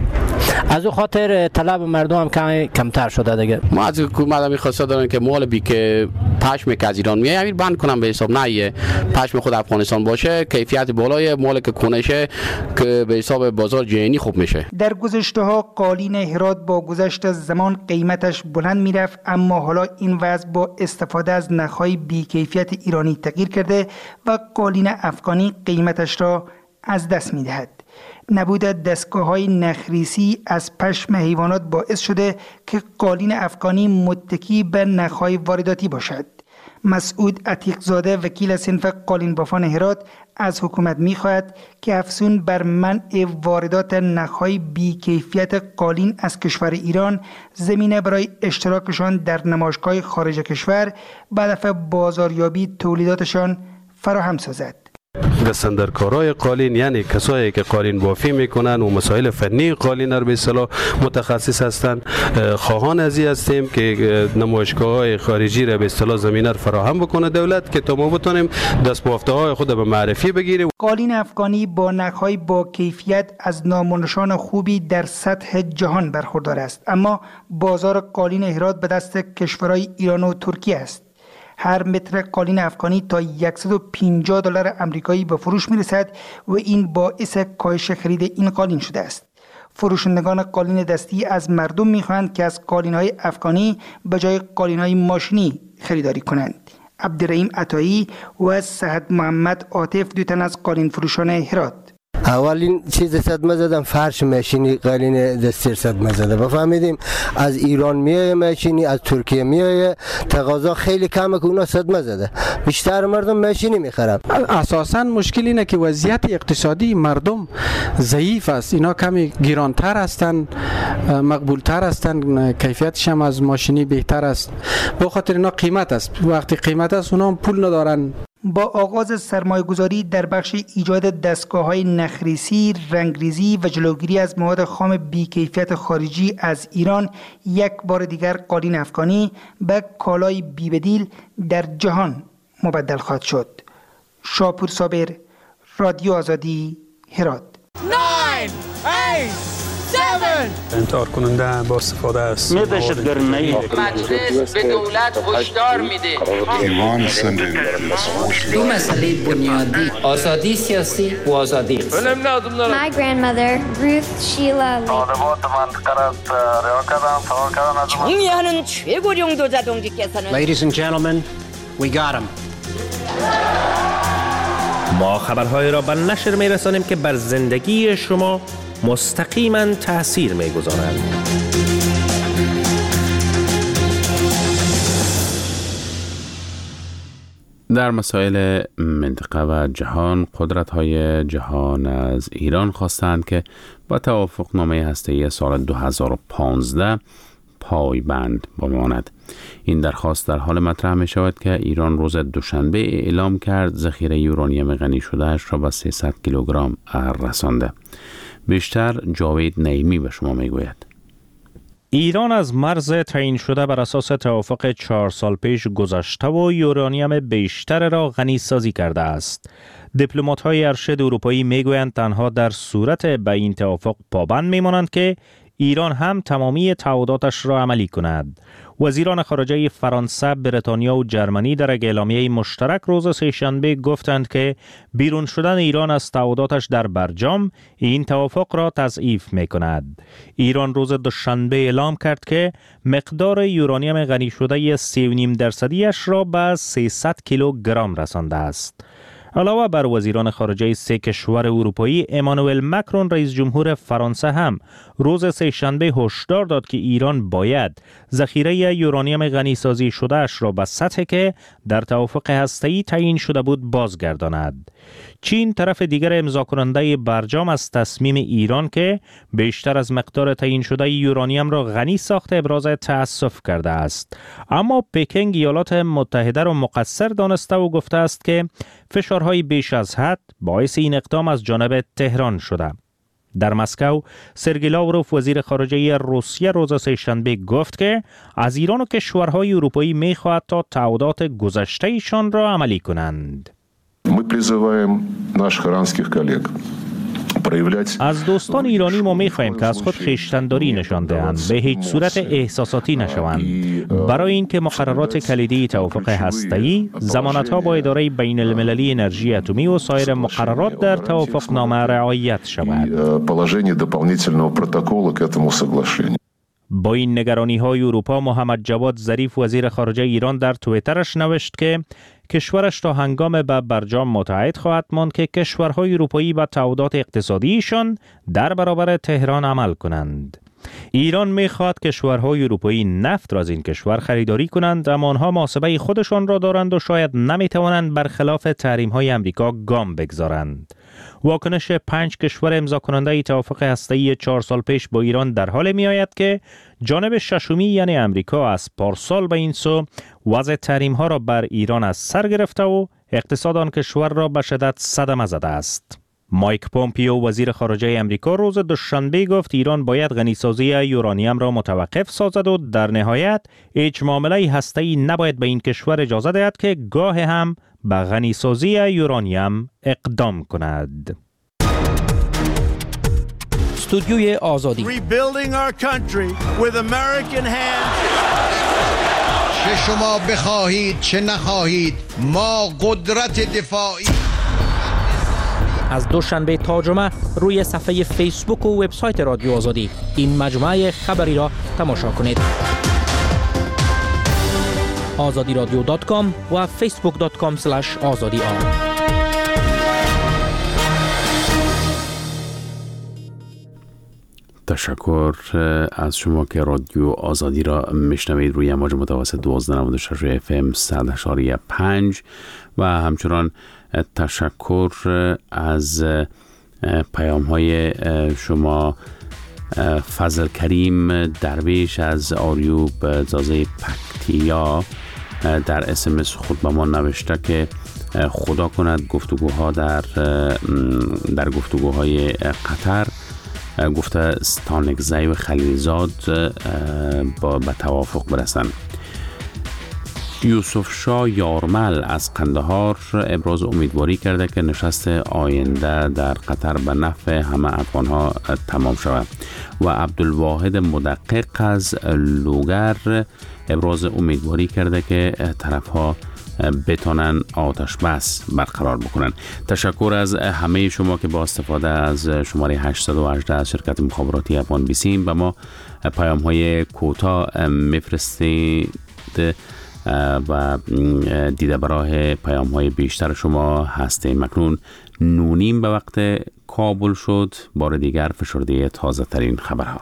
از او خاطر طلب مردم هم کم کمتر شده دیگه. ما از حکومت هم خواسته دارن که مال بی که پشم که از ایران میاد همین بند کنم به حساب نه پشم خود افغانستان باشه، کیفیت بالای مال که کنشه که به حساب بازار جهانی خوب میشه. در گذشته ها قالین هرات با گذشت زمان قیمتش بلند میرفت، اما حالا این وضع با استفاده از نخ‌های بی کیفیت ایرانی تغییر کرده و قالین افغانی قیمتش را از دست میدهد. نبود دستگاه‌های نخریسی از پشم حیوانات باعث شده که قالین افغانی متکی به نخ‌های وارداتی باشد. مسعود عتیق‌زاده وکیل صنف قالین بافان هرات از حکومت می‌خواهد که افزون بر منع واردات نخ‌های بی‌کیفیت قالین از کشور ایران زمینه برای اشتراکشان در نمایشگاه خارج کشور به هدف بازاریابی تولیداتشان فراهم سازد. دستاندرکارای قالین یعنی کسایی که قالین بافی میکنن و مسائل فنی قالین را به اصطلاح متخصص هستند، خواهان ازی هستیم که نمایشگاه‌های خارجی را به اصطلاح زمینه فراهم بکنه دولت که تا ما بتونیم دست بافته‌های خود به معرفی بگیریم. قالین افغانی با نخ‌های با کیفیت از نام و نشان خوبی در سطح جهان برخوردار است، اما بازار قالین هرات به دست کشورهای ایران و ترکیه است. هر متر قالین افغانی تا صد و پنجاه دلار آمریکایی به فروش میرسد و این باعث کاهش خرید این قالین شده است. فروشندگان قالین دستی از مردم میخواهند که از قالین‌های افغانی به جای قالین‌های ماشینی خریداری کنند. عبدالرحیم عطایی و سعد محمد عاطف دو تن از قالین فروشان هرات. اولین چیز صدمه زدم فرش ماشینی قالین دستی صدمه زده. بفهمیدیم از ایران میایه ماشینی، از ترکیه میایه، تقاضا خیلی کمه که اونا صدمه زده. بیشتر مردم ماشینی میخرن. اساساً مشکل اینه که وضعیت اقتصادی مردم ضعیف است. اینا کمی گرانتر هستن، مقبولتر هستن، کیفیتش هم از ماشینی بهتر است. به خاطر اینا قیمت است. وقتی قیمت است اونا هم پول ندارن. با آغاز سرمایه‌گذاری در بخش ایجاد دستگاه‌های نخریسی، رنگریزی و جلوگیری از مواد خام بی‌کیفیت خارجی از ایران، یک بار دیگر قالین افغانی به کالای بی‌بدیل در جهان مبدل خواهد شد. شاپور صابر، رادیو آزادی، هرات. nine, eight, انتحار کننده با استفاده از دهشتگرانه مجلس به دولت هشدار میده دو مسئله بنیادی آزادی سیاسی و آزادی اقتصادی. My grandmother Ruth Sheila 총리하는 최고령 도자동지께서는 Ladies and gentlemen, we got him. ما خبرهای را به نشر می‌رسانیم که بر زندگی شما مستقیما تأثیر می‌گذارند. در مسائل منطقه و جهان، قدرت‌های جهان از ایران خواستند که با توافقنامه هسته‌ای سال دو هزار و پانزده پایبند بماند. این درخواست در حال مطرح می شود که ایران روز دوشنبه اعلام کرد ذخیره یورانیم غنی شده‌اش را به سیصد کیلوگرم رسانده. بیشتر جاوید نعیمی به شما می گوید. ایران از مرز تعیین شده بر اساس توافق چهار سال پیش گذشته و یورانیم بیشتر را غنی سازی کرده است. دیپلمات‌های ارشد اروپایی میگویند تنها در صورت به این توافق پابند میمانند که ایران هم تمامی تعهداتش را عملی کند. وزیران خارجه فرانسه، بریتانیا و جرمنی در یک اعلامیه مشترک روز سه‌شنبه گفتند که بیرون شدن ایران از تعهداتش در برجام این توافق را تضعیف می کند. ایران روز دوشنبه اعلام کرد که مقدار یورانیم غنی شده سه و نیم درصدیش را به سیصد کیلوگرم رسانده است. علاوه بر وزیران خارجه سه کشور اروپایی، امانوئل مکرون رئیس جمهور فرانسه هم روز سه‌شنبه هشدار داد که ایران باید ذخیره یورانیم غنی سازی شده اش را به سطحی که در توافق هسته‌ای تعیین شده بود بازگرداند. چین طرف دیگر امضا کننده برجام از تصمیم ایران که بیشتر از مقدار تعیین شده یورانیم را غنی ساخته ابراز تأسف کرده است. اما پکینگ ایالات متحده را مقصر دانسته و گفته است که فشارهای بیش از حد باعث این اقدام از جانب تهران شده. در مسکو، سرگئی لاوروف وزیر خارجه روسیه روز سه‌شنبه گفت که از ایران و کشورهای اروپایی می‌خواهد تا تعهدات گذشته ایشان را عملی کنند. Мы призываем наших иранских коллег از دوستان ایرانی ما می‌خواهیم که از خود خویشتن‌داری نشان دهند، به هیچ صورت احساساتی نشوند. برای اینکه مقررات کلیدی توافق هسته‌ای، ضمانت‌ها با اداره بین‌المللی انرژی اتمی و سایر مقررات در توافقنامه رعایت شود. با این نگرانی‌های اروپا، محمد جواد ظریف وزیر خارجه ایران در توییترش نوشت که کشورش تا هنگام به برجام متعهد خواهد ماند که کشورهای اروپایی به تعهدات اقتصادیشان در برابر تهران عمل کنند. ایران می‌خواهد کشورهای اروپایی نفت را از این کشور خریداری کنند، اما آنها محاسبه خودشان را دارند و شاید نمی‌توانند برخلاف تحریم‌های آمریکا گام بگذارند. واکنش پنج کشور امضا کننده توافق هسته‌ای چهار سال پیش با ایران در حال می‌آید که جانب ششمی یعنی آمریکا از پارسال به این سو وضع تحریم‌ها را بر ایران از سر گرفته و اقتصاد آن کشور را به شدت صدمه زده است. مایک پومپیو وزیر خارجه آمریکا روز دوشنبه گفت ایران باید غنیسازی یورانیم را متوقف سازد و در نهایت هیچ معامله هسته‌ای نباید به این کشور اجازه دهد که گاه هم به غنیسازی یورانیم اقدام کند. استودیوی آزادی چه شما بخواهید چه نخواهید، ما قدرت دفاعی. از دوشنبه تا جمعه روی صفحه فیسبوک و وبسایت رادیو آزادی این مجموعه خبری را تماشا کنید. آزادی رادیو دات کام و فیسبوک دات کام اسلش آزادی آر. تشکر از شما که رادیو آزادی را میشنوید روی موج متوسط دوازده نود و شش اف ام صد اشاریه پنج و همچنان تشکر از پیام های شما. فضل کریم درویش از آریوب زازه پکتیا در اس ام اس خود به ما نوشته که خدا کند گفتگوها در در گفتگوهای قطر، گفته استانکزی و خلیلزاد با به توافق برسند. یوسف شاه یارمل از قندهار ابراز امیدواری کرده که نشست آینده در قطر به نفع همه افغانها تمام شود و عبدالواحد مدقق از لوگر ابراز امیدواری کرده که طرفها بتانن آتش بس برقرار بکنن. تشکر از همه شما که با استفاده از شماره هشتصد و هجده از شرکت مخابراتی افغان بیسیم به ما پیام های کوتاه میفرستید و دیده برای پیام های بیشتر شما هستیم. مکنون نونیم به وقت کابل شد. بار دیگر فشرده تازه ترین خبرها.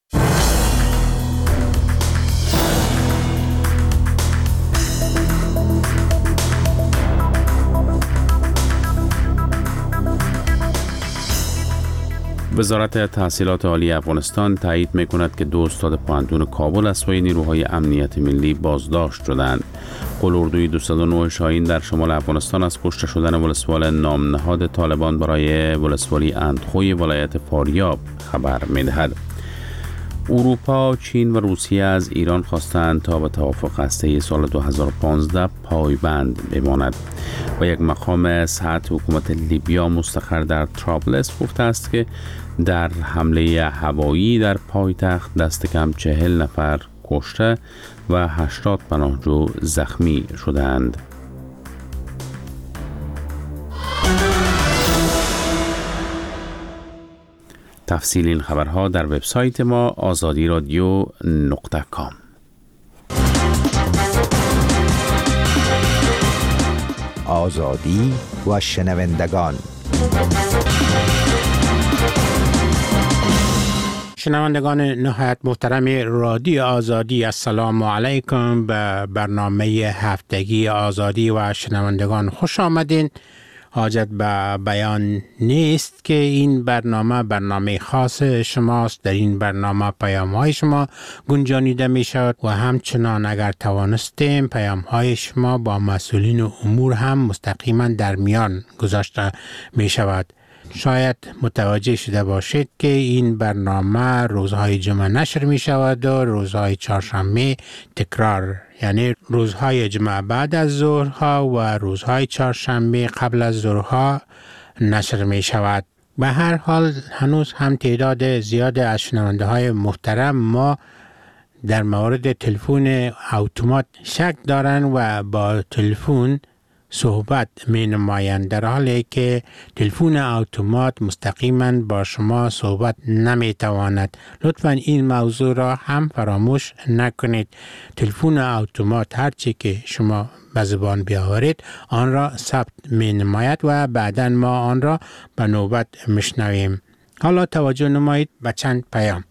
وزارت تحصیلات عالی افغانستان تایید می‌کند که دو استاد پوهنتون کابل از سوی نیروهای امنیت ملی بازداشت شدند. قلوردوی دویست و نه شاهین در شمال افغانستان از کشته شدن ولسوال نامنهاد طالبان برای ولسوالی اندخوی ولایت فاریاب خبر می‌دهد. اروپا، چین و روسیه از ایران خواستند تا به توافق هسته‌ای سال دو هزار و پانزده پایبند بماند و یک مقام سطح حکومت لیبیا مستقر در طرابلس گفته است که در حمله هوایی در پایتخت دست کم چهل نفر کشته و هشتاد پناهجو زخمی شدند. تفصیل این خبرها در وبسایت ما آزادی رادیو نقطه کام. آزادی و شنوندگان. شنوندگان نهایت محترم رادیو آزادی، السلام علیکم. به برنامه هفتگی آزادی و شنوندگان خوش آمدین. حاجت به بیان نیست که این برنامه برنامه خاص شماست. در این برنامه پیام های شما گنجانیده می شود و همچنان اگر توانستیم پیام های شما با مسئولین امور هم مستقیما در میان گذاشته می شود. شاید متوجه شده باشید که این برنامه روزهای جمعه نشر می شود و روزهای چهارشنبه تکرار، یعنی روزهای جمعه بعد از ظهرها و روزهای چهارشنبه قبل از ظهرها نشر می شود. به هر حال هنوز هم تعداد زیاد از شنونده های محترم ما در مورد تلفن اتومات شک دارن و با تلفن صحبت می نمایند، در حالی که تلفن اتومات مستقیما با شما صحبت نمی تواند. لطفا این موضوع را هم فراموش نکنید. تلفن اتومات هرچی که شما به زبان بیاورید آن را ثبت می نماید و بعدا ما آن را به نوبت میشنویم. حالا توجه نمایید به چند پیام.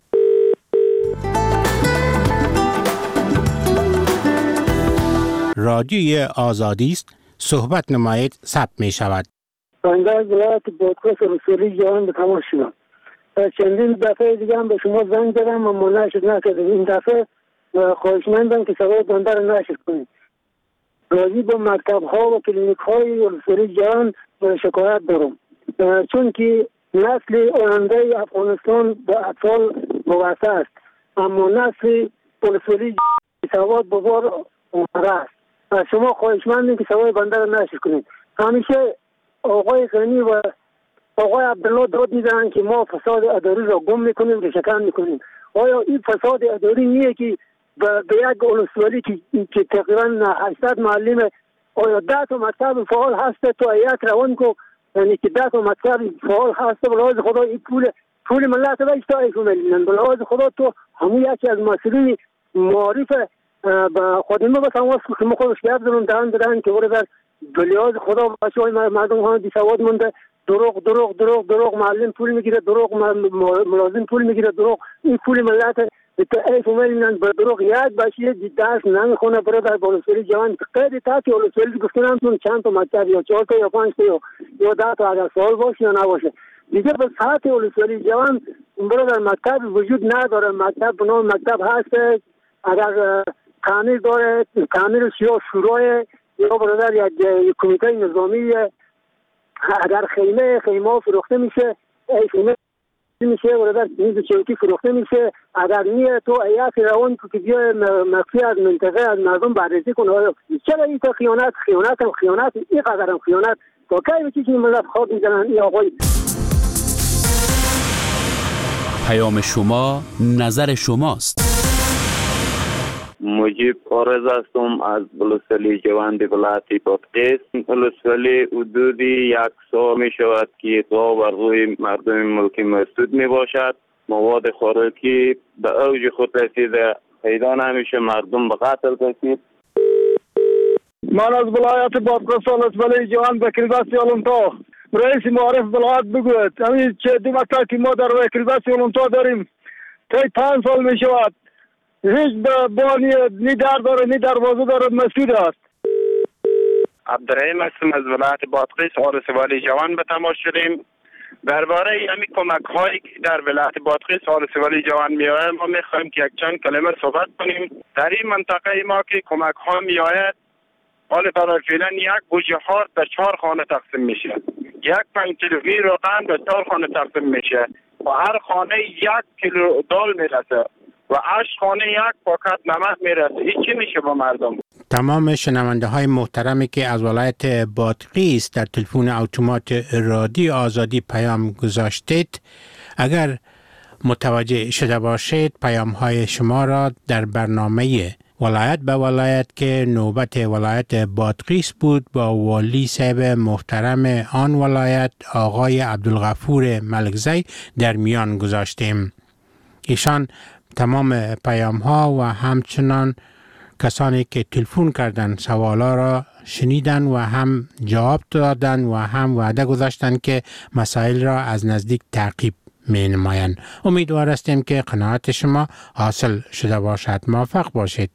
رادیوی آزادی است، صحبت نمایید، ثبت می شود. بنده از ولایت بادغیس رسولی جهان به تماس شدم. چندین دفعه دیگه هم به شما زنگ زدم اما نشد نکردم. این دفعه خواهشمندم که صدای بنده را نشر کنید. راضی با مکتب ها و کلینیک های رسولی جهان شکایت دارم، چون که نسل آینده افغانستان به اطفال وابسته است، اما نسل رسولی سواد بزار اومده است. از شما خواهشمندیم که صدای بنده را نشر کنید. همیشه آقای غنی و آقای عبدالله داد میزنن که ما فساد اداری را گم میکنیم، ریشه‌کن میکنیم. آیا این فساد اداری نیه که به یک ولسوالی که, که تقریبا هشتصد معلم، آیا ده تا مکتب فعال هسته تو یک روان کو، یعنی که ده تا مکتب فعال هسته بلاز خدا این پول پول ملت را اشتا ایفو میلینن، بلاز خدا تو همون یکی از مسئولین معارف با خودمه با تماس که ما خودش گرد دارم دارن دارن که برای بلیاز خدا بچه های مردم ها بی سواد مونده، دروغ دروغ دروغ دروغ معلم پول میگیره، دروغ ملازم پول میگیره، دروغ این پول ملت ایف میلینن به دروغ. یک بچه درس نمیخونه برای در ولسوالی جوان قید تاتی ولسوالی گفتنم چون چند تا مکتب یا چهار تا یا پنج تا یا ده تا اگر سوال باشه یا نباشه دیگه به سطح ولسوالی جوان برای در مکتب وجود نداره. مکتب بنام مکتب هست، اگر تعمیر داره تعمیر یا شورای یا برادر یک کمیته نظامی، اگر خیمه خیمه فروخته میشه خیمه میشه و در میز چوکی فروخته میشه. اگر نیه تو ایات روان که بیای مخفی از منطقه از مردم بررسی کنه چرا این تا خیانت خیانت هم خیانت این قدر هم خیانت تا کی بچی که ملت خواب میزنن این آقای. پیام شما نظر شماست. مجیب آرز هستم از بلوسولی جواند ولایت بادغیس. بلوسولی حدودی یک سال می شود که اطلاع بر روی مردم ملک مسدود می باشد. مواد خوراکی به اوج خود رسیده، پیدا نمیشه، مردم به قتل رسید. من از ولایت بادغیس بلوسولی جواند بکریباسی علمتا رئیس معارف ولایت بگوید همین چه دو مکتب که ما در بکریباسی علمتا داریم تا پنج سال می شود هیچ بانی نی در داره نی دروازه داره مسدود است. عبدالرحیم هستم از ولایت بادغیس آرس والی جوان به تماس شدیم. درباره همین کمک هایی که در ولایت بادغیس آرس والی جوان میآید ما میخوایم که یک چند کلمه صحبت کنیم. در این منطقه ما که کمک ها میآید حال برای فعلا یک گوجه هار در چهار خانه تقسیم میشه، یک پنج کیلوگرم روغن در چهار خانه تقسیم میشه و هر خانه یک کیلو دال میرسه و هشت خانه یک پاکت نمک میرسه. این چی میشه با مردم؟ تمام شنونده های محترمی که از ولایت بادغیس در تلفن اتومات رادیو آزادی پیام گذاشتید، اگر متوجه شده باشید پیام های شما را در برنامه ولایت به ولایت که نوبت ولایت بادغیس بود با والی صاحب محترم آن ولایت آقای عبدالغفور ملکزی در میان گذاشتیم. ایشان تمام پیام ها و همچنان کسانی که تلفن کردن سوالا را شنیدن و هم جواب دادن و هم وعده گذاشتن که مسائل را از نزدیک تعقیب می نمایند. امیدوار هستیم که قناعت شما حاصل شده باشد. موفق باشید.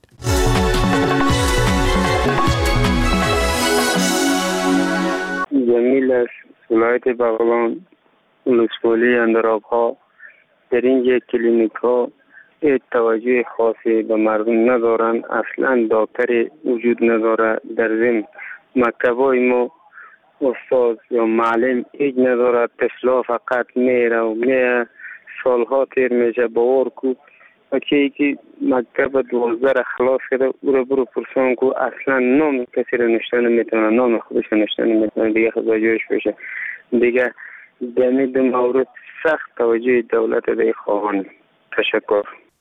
جمیل است، ولایت بغلان، ولسوالی اندرابها. در این یک کلینیک ها توجه خاصی به مردم ندارن، اصلا دکتری وجود نداره. در ضمن مکتبای ما استاد یا معلم هیچ نداره، طفلا فقط میره و میره، سالها تیر میشه باور کو بچه‌ای که مکتب دوازده خلاص کرده او را برو پرسان کو اصلا نام کسی را نشته نمیتونه، نام خودش نشته نمیتونه، دیگه خود جایش بشه. دیگه دمی دو مورد سخت توجه دولت دی خواهان. تشکر.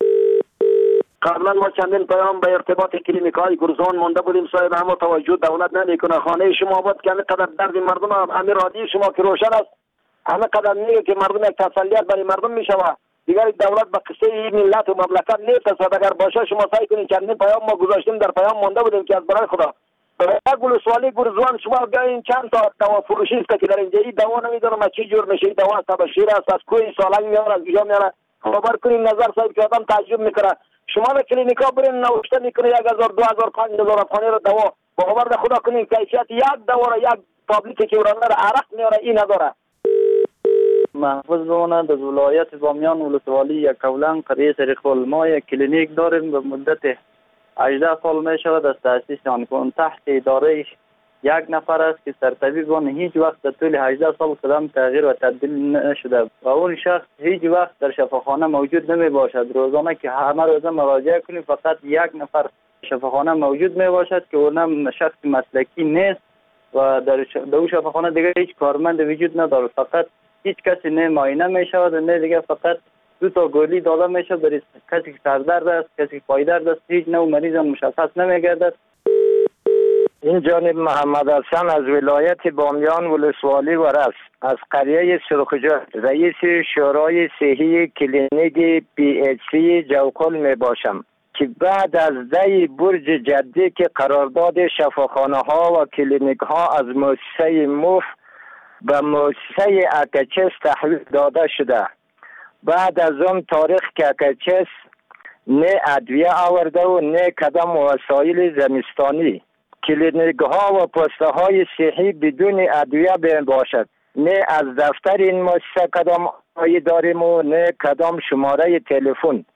قبلا ما چندین پیام به ارتباط کلینیک های گرزان مونده بودیم صاحب، اما توجه دولت نمیکنه. خانه شما بود که همینقدر درد مردم همین رادیو شما که روشن است همینقدر میگه که مردم یک تسلیت برای مردم میشوه. دیگر دولت به قصه این ملت و مملکت نیست. اگر باشه شما سعی کنین چندین پیام ما گذاشتیم در پیام مونده بودیم که از برای خدا یک گلسوالی گرزوان شما بیاین چند تا دوا فروشی است که در اینجا این دوا نمیدونم چی جور میشه. این دوا تبشیر است، از کوی سالنگ میاره، از کجا میاره. خبر کنین نظر صاحب که آدم تعجب میکنه. شما به کلینیکا برین نوشته میکنه یک هزار دو هزار پنج هزار افغانی رو دوا با خبر خدا کنین کیفیت یک دوا را یک تابلتی که ورانه را عرق میاره این نداره. محفوظ بمانه در ولایت بامیان ولسوالی یک کولن قریه سریخول ما یک کلینیک داریم به مدت هجده سال می شود از تاسیس آن کن. تحت اداره یک نفر است که سرطبیب آن هیچ وقت در طول هجده سال قدم تغییر و تبدیل نشده و اون شخص هیچ وقت در شفاخانه موجود نمی باشد. روزانه که همه روزه مراجعه کنیم فقط یک نفر شفاخانه موجود می باشد که اونم شخص مسلکی نیست و در اون شفاخانه دیگه هیچ کارمند وجود نداره. فقط هیچ کسی نه معاینه می شود و نه دیگه فقط دو تا گولی داده می شود برای کسی که سردرد است، کسی که پایدرد است، هیچ نوع مریض مشخص نمی گردد. این جانب محمد حسن از ولایت بامیان ولسوالی ورس از قریه سرخجه رئیس شورای صحی کلینیک پی اچ سی جوکل می باشم که بعد از دی برج جدی که قرارداد شفاخانه ها و کلینیک ها از مؤسسه موف به مؤسسه اکچس تحویل داده شده، بعد از اون تاریخ که اکچس نه ادویه آورده و نه کدام وسایل زمستانی، کلینیک ها و پسته های صحی بدون ادویه بین باشد، نه از دفتر این مؤسسه کدام آیی داریم و نه کدام شماره تلفن.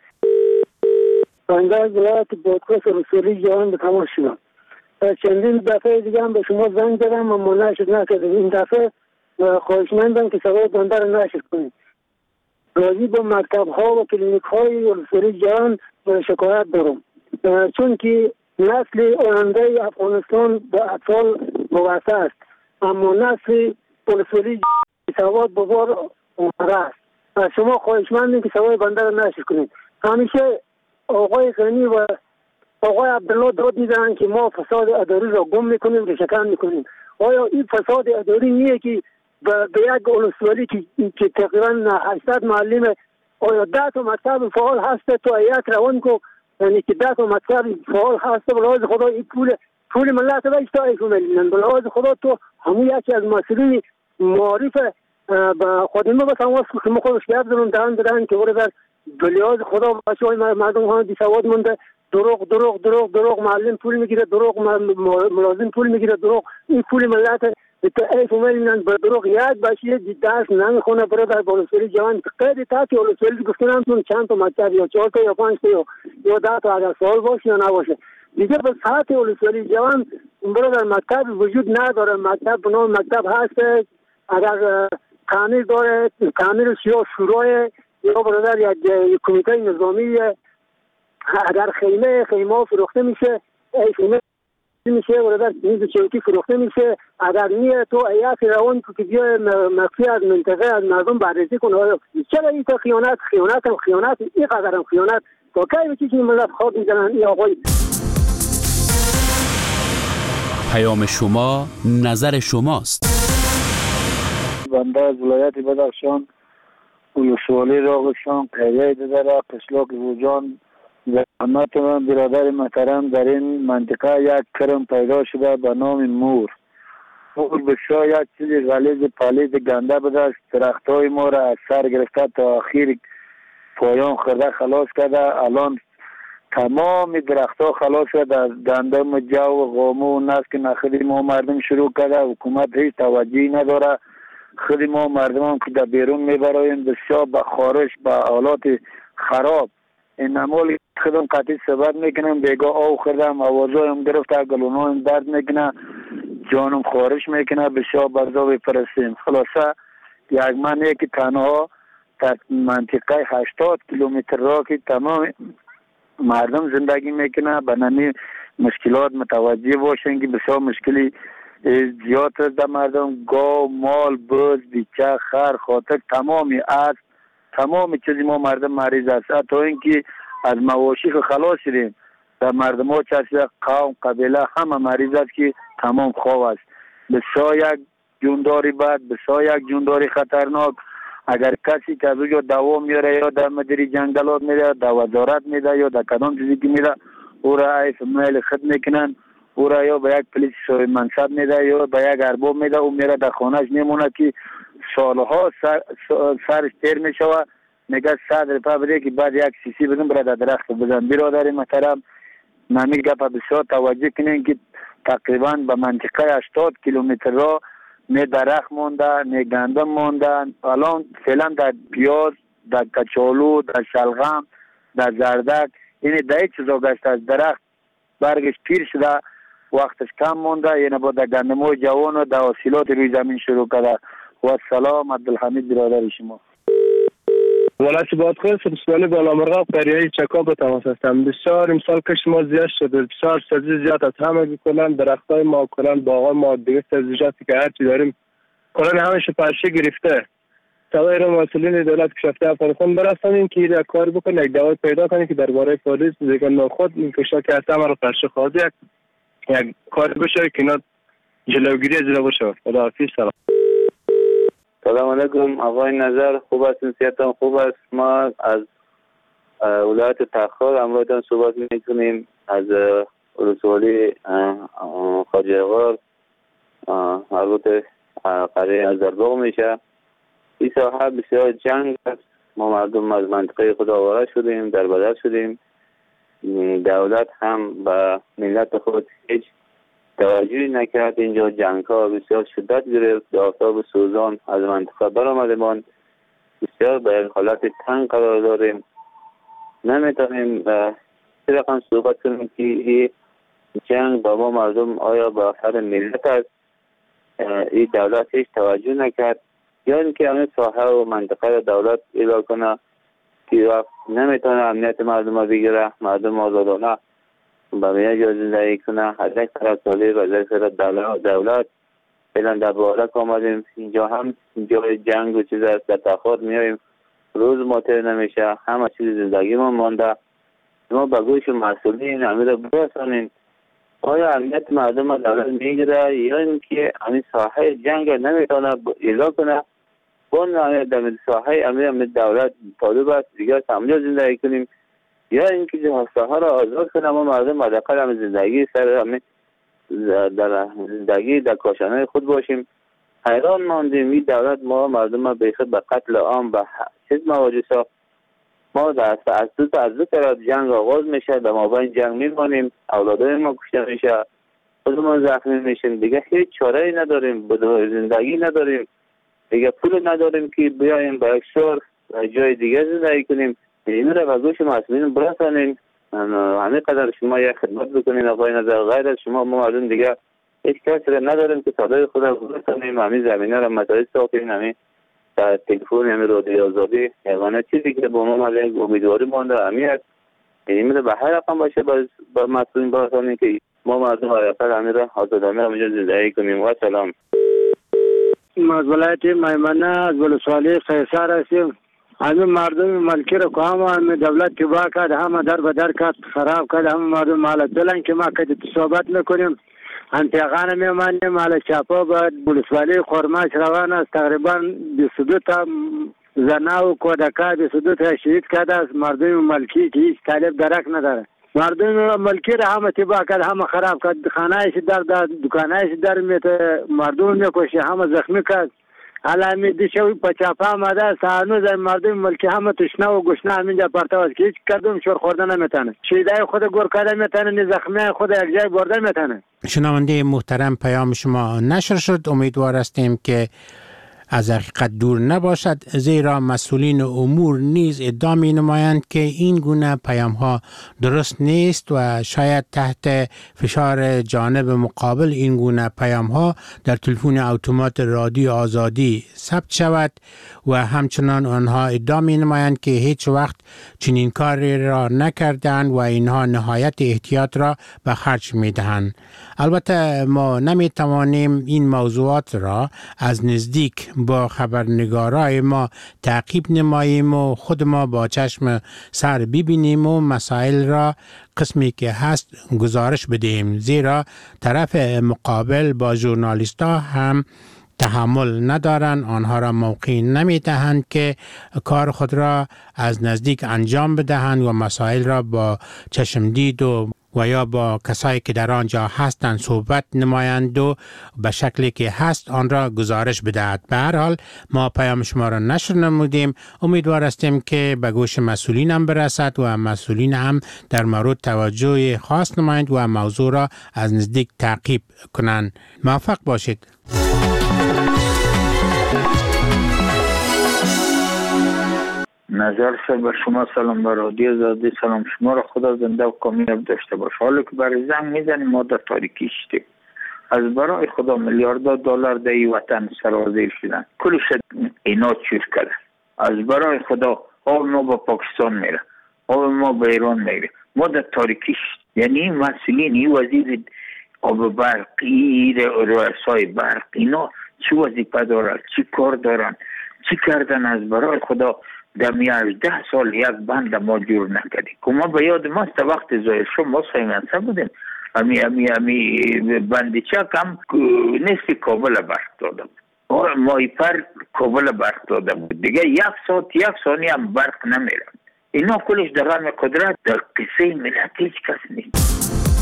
بنده از ولایت بادغیس رسولی جوان به تماس شدم. چندین دفعه دیگه هم به شما زنگ زدم و منعکس نکردیم. این دفعه خواهشمندم که صدای بنده را نشر کنید. راضی به مکتب ها و کلینیک های ولسوالی جوان شکایت دارم، چون که نسل آینده افغانستان به اطفال وابسته است، اما نسل ولسوالی سواد بزار اومده است. از شما خواهشمندیم که سوای بنده را نشر کنید. همیشه آقای غنی و آقای عبدالله داد میدن که ما فساد اداری را گم میکنیم و شکن میکنیم. آیا این فساد اداری نیه که به یک ولسوالی که که تقریبا هشتصد معلم، آیا ده تا مکتب فعال هست تو یک روان کو، یعنی که ده تا مکتب فعال هست بلاز خدا این پول پول ملت را اشتای کنن، بلاز خدا تو همون یکی از مسئولین معارف با خودمه با تماس که ما خودش گرد دارم دارن دارن که برای بلاز خدا بچه های مردم ها بی سواد مونده، دروغ دروغ دروغ دروغ معلم پول میگیره، دروغ ملازم پول میگیره، دروغ این پول ملت ای فهمیدن به دروغ یک بچه درس نمیخونه برادر ولسوالی جوان قید تاتی ولسوالی گفتن همتون چند تا مکتب یا چهار تا یا پنج تا یا ده تا اگر سوال باشه یا نباشه دیگه به ساعت ولسوالی جوان برادر مکتب وجود نداره. مکتب به نام مکتب هست، اگر تعمیر داره تعمیر یا شورای یا برادر یک کمیته نظامی، اگر خیمه خیمه فروخته میشه ای خیمه میشه برادر میز چوکی فروخته میشه، اگر نیه تو ایات روان که بیای مخفی از منطقه از مردم بررسی کنه. چرا این تا خیانت خیانت هم خیانت این قدر هم خیانت تا کی بچی که ملت خواب میزنن این آقای. پیام شما نظر شماست. بنده از ولایت بدخشان ولسوالی راغشان قریه داره قسلوک وجان زحمت من برادر محترم در این منطقه یک کرم پیدا شده به نام مور. مور بسیار یک چیز غلیظ پلید گنده بوده است. درخت های ما را از سر گرفته تا آخر پایان خورده خلاص کرده. الان تمام درخت ها خلاص شده از گندم جو و غامو و نسک نخلی ما مردم شروع کرده. حکومت هیچ توجهی نداره. خود ما مردم که در بیرون میبرایم بسیار به خارش به حالات خراب این نمال خودم قطعی صحبت میکنم بیگاه آو خوردم آوازایم گرفته گلونایم درد میکنه جانم خارش میکنه بسیار برزا بپرستیم. خلاصه یک منه که تنها در منطقه هشتاد کیلومتر را که تمام مردم زندگی میکنه به نمی مشکلات متوجه باشن که بسیار مشکلی زیاد است در مردم. گاو مال بز بیچه خر خاطر تمامی از تمام چیزی ما مردم مریض است. حتی اینکه از مواشی خلاص شدیم در مردم ها چرسیده قوم قبیله همه مریض است که تمام خواب است. بسیار یک جونداری بد بسیار یک جونداری خطرناک. اگر کسی که از اوجا دوا میاره یا در مدیری جنگلات میده در وزارت میده یا در کدام چیزی که میده او را ایف میل خد میکنن، او را یا به یک پلیس صاحب منصب میده یا به یک ارباب میده، او میره در خانهش میمونه که سالها سر سرش تیر میشوه میگه صد روپیه بده که بعد یک سیسی بدون برای در درخت بزن. برادر محترم نمی گپ بسیار توجه کنین که تقریبا به منطقه هشتاد کیلومتر را نه درخت مونده نه گندم مونده. الان فعلا در پیاز در کچالو در شلغم در زردک این ده چیزا گشت از درخت برگش پیر شده وقتش کم مونده. یعنی با در گندم های جوان و در حاصلات روی زمین شروع کرده. و سلام عبدالحمید برادر شما. ولایت بادغیس ولسوالی بالامرغاب قریه چکا به تماس هستم. بسیار امسال کشت ما زیاد شده، بسیار سبزی زیاد از همه کلان درختای ما کلان باغ ما دیگه سبزیجاتی که هرچی داریم کلان همش پرشه گرفته. سوای رو مسئولین دولت کشفته افغانستان برسانیم که یک کار بکنه یک دوای پیدا کنه که درباره پلیس دیگه ناخود این کشتا که هست همه رو پرشه خواهد یک یک کار بشه که اینا جلوگیری از اینا بشه. خداحافظ. سلام. سلام علیکم آقای نظر، خوب هستین؟ صحتتان خوب است؟ ما از ولایت تخار امروزتان صحبت میکنیم از ولسوالی خواجه غار البته قریه از درباغ میشه. این ساحه بسیار جنگ است. ما مردم از منطقه خود آواره شدیم، در بدر شدیم. دولت هم به ملت خود هیچ توجهی نکرد. اینجا جنگ ها بسیار شدت گرفت. آفتاب سوزان از منطقه برآمدمان. بسیار به حالت تنگ قرار داریم. نمیتونیم چه رقم صحبت کنیم که این جنگ با ما مردم آیا به اثر ملت است. این دولت هیچ توجه نکرد. یا اینکه همین ساحه و منطقه دولت اعلام کنه که نمیتونه امنیت مردم بگیره، مردم آزادانه به میان جا زندگی کنه. از یک طرف طالب و از یک طرف دولت فعلا در بارک آمدیم. اینجا هم جای جنگ و چیز است، در تاخیر میاییم، روز مطمئن نمیشه، همه چیز زندگی ما مانده. ما به گوش مسئولین امیر برسانیم آیا امنیت مردم دولت میگیره یا اینکه همین ساحه جنگ نمیتونه اعلام کنه. بون در ساحه امیر دولت طالب است دیگه همجا زندگی کنیم، یا اینکه ساحه را آزاد کنه ما مردم حداقل هم زندگی سر همین در زندگی در کاشانه خود باشیم. حیران ماندیم این دولت ما مردم بیخود به قتل عام به چیز مواجه ساخت. ما در از دو از دو طرف جنگ آغاز میشه، در مابین جنگ میمانیم، اولادای ما کشته میشه، خودمون زخمی میشیم، دیگه هیچ چاره ای نداریم، زندگی نداریم، دیگه پول نداریم که بیایم به یک شهر جای دیگه زندگی کنیم. این را به گوش مسئولین برسانیم. همین قدر شما یک خدمت بکنین آقای نظر، غیر از شما ما مردم دیگه هیچ کسی را نداریم که صدای خود را برسانیم. همین زمینه را متعهد ساختیم، همین در تلفن همین رادیو آزادی یگانه چیزی که با ما مالی امیدواری مانده همین است. این را به هر رقم باشه با مسئولین برسانیم که ما مردم حداقل همین را آزادانه همینجا زندگی کنیم. و سلام. ما از ولایت میمنه از ولسوالی قیصر هستیم. همه مردم ملکی را که همه همه دولت تباه کرد، همه در به در کرد، خراب کرد، همه مردم مالت دلن که ما که صحبت میکنیم انتقان میمانیم. مال چاپا باید ولسوالی خورماش روان است، تقریبا بیست و دو تا زنه و کودکا بیست و دو تا شهید کرده است. مردم ملکی که هیچ طالب درک نداره، مردم ملکی را همه تباه کرد، همه خراب کرد، خانهایش در داد، دکانهایش در میته، مردم میکشه، همه زخمی کرد. حالا دیشب پچاپا آمده است، هنوز مردم ملکی همه تشنه و گشنه همینجا پرتو است که هیچ کدوم شور خورده نمیتونه، شیدای خود گور کرده میتونه، نه زخمی خود یک جای برده میتونه. شنونده محترم، پیام شما نشر شد. امیدوار هستیم که از حقیقت دور نباشد، زیرا مسئولین امور نیز ادعا می نمایند که این گونه پیام ها درست نیست و شاید تحت فشار جانب مقابل این گونه پیام ها در تلفن اتومات رادیو آزادی ثبت شود و همچنان آنها ادعا می نمایند که هیچ وقت چنین کاری را نکردند و اینها نهایت احتیاط را به خرج می دهند. البته ما نمی توانیم این موضوعات را از نزدیک با خبرنگارای ما تعقیب نماییم و خود ما با چشم سر ببینیم و مسائل را قسمی که هست گزارش بدهیم، زیرا طرف مقابل با ژورنالیست ها هم تحمل ندارند، آنها را موقع نمی دهند که کار خود را از نزدیک انجام بدهند و مسائل را با چشمدید و و یا با کسایی که در آنجا هستند صحبت نمایند و به شکلی که هست آن را گزارش بدهد. به هر حال ما پیام شما را نشر نمودیم. امیدوار هستیم که به گوش مسئولین هم برسد و مسئولین هم در مورد توجه خاص نمایند و موضوع را از نزدیک تعقیب کنند. موفق باشید. نظر صاحب بر شما سلام، بر رادیو آزادی سلام. شما را خدا زنده و کامیاب داشته باشه. حالا که برای زنگ میزنیم ما در تاریکی شدیم، از برای خدا میلیاردها دلار در این وطن سرازیر شدن، کلش اینا چیز کرده. از برای خدا آب ما با پاکستان میره، آب ما با ایران میره، ما در تاریکی شدیم. یعنی این مسئولین، این وزیر آب برق، این رؤسای برق، اینا چی وظیفه دارن، چی کار دارن، چی کردن؟ از برای خدا در ده سال یک بند ما جور نکردیم. که ما به یاد ماست وقت زایر شو ما سایمنسه بودیم، امی امی امی بندی چه کم نصف کابل برق داده بود، مای پر کابل برق داده بود، دیگه یک ساعت یک ثانی هم برق نمیره. اینا کلش در غم قدرت در قصه ملت هیچ کس نیست.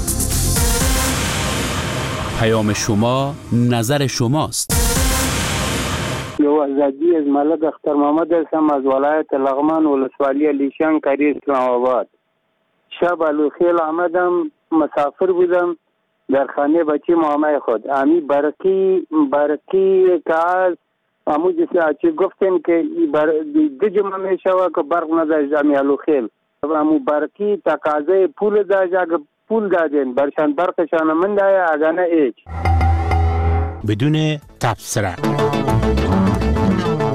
پیام شما نظر شماست. یو آزادی از ملک اختر محمد هستم از ولایت لغمان ولسوالی لیشان کری اسلام آباد. شب الوخیل آمدم، مسافر بودم در خانه بچه مامای خود. امی برکی برکی کاز امو جسی گفتن که دو جمعه می شود که برق نداشت. امی الوخیل امو برکی تقاضای پول داشت، اگه پول دادن برشان برقشان من دای اگه نه ایچ. بدون تبصره.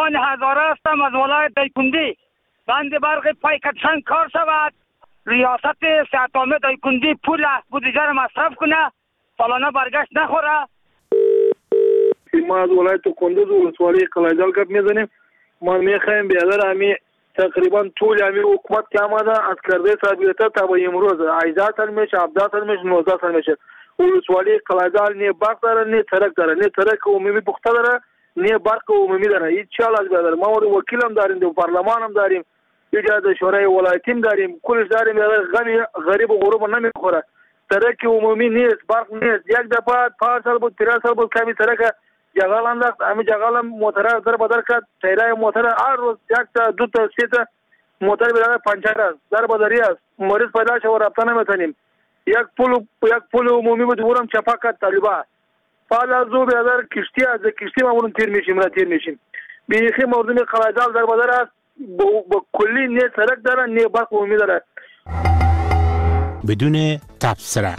سلیمان هزاره هستم از ولایت دایکندی. بند برق پای کتشن کار شود، ریاست صحت عامه دایکندی پول بودجه را مصرف کنه، سالانه برگشت نخوره. ما از ولایت کندوز ولسوالی قلعه‌جان گپ میزنیم. ما میخوایم بیادر همی تقریبا طول همی حکومت که آمده از کرده سابقه تا به امروز هجده سال میشه، هفده سال میشه، نوزده سال میشه. ولسوالی قلعه‌جان نه برق داره، نه سرک داره، نه سرک عمومی پخته داره، نه برق عمومی داره. هیچ چال از بیادر. ما وکیل هم داریم، دو پارلمان هم داریم، ایجاد شورای ولایتی هم داریم، کلش داریم. بیادر غنی غریب و غروب نمیخوره. سرک عمومی نیست، برق نیست. یک دفعه پنج سال بود، تیر سال بود کمی سرک جغل انداخت. همین جغل هم موتر در بدر کرد. تیرای موتر هر روز یک تا دو تا سه تا موتر بیادر پنچر است، در بدری است. مریض پیدا شد و رفته نمیتونیم. یک پول یک پول عمومی بود ورم چپا کرد طالبا. بعد از او بیادر کشتی از کشتی ما اون تیر میشیم را تیر میشیم. بیخی مردم قلعه‌جان در بدر است. با کلی نه سرک داره نه برق عمومی داره. بدون تبصره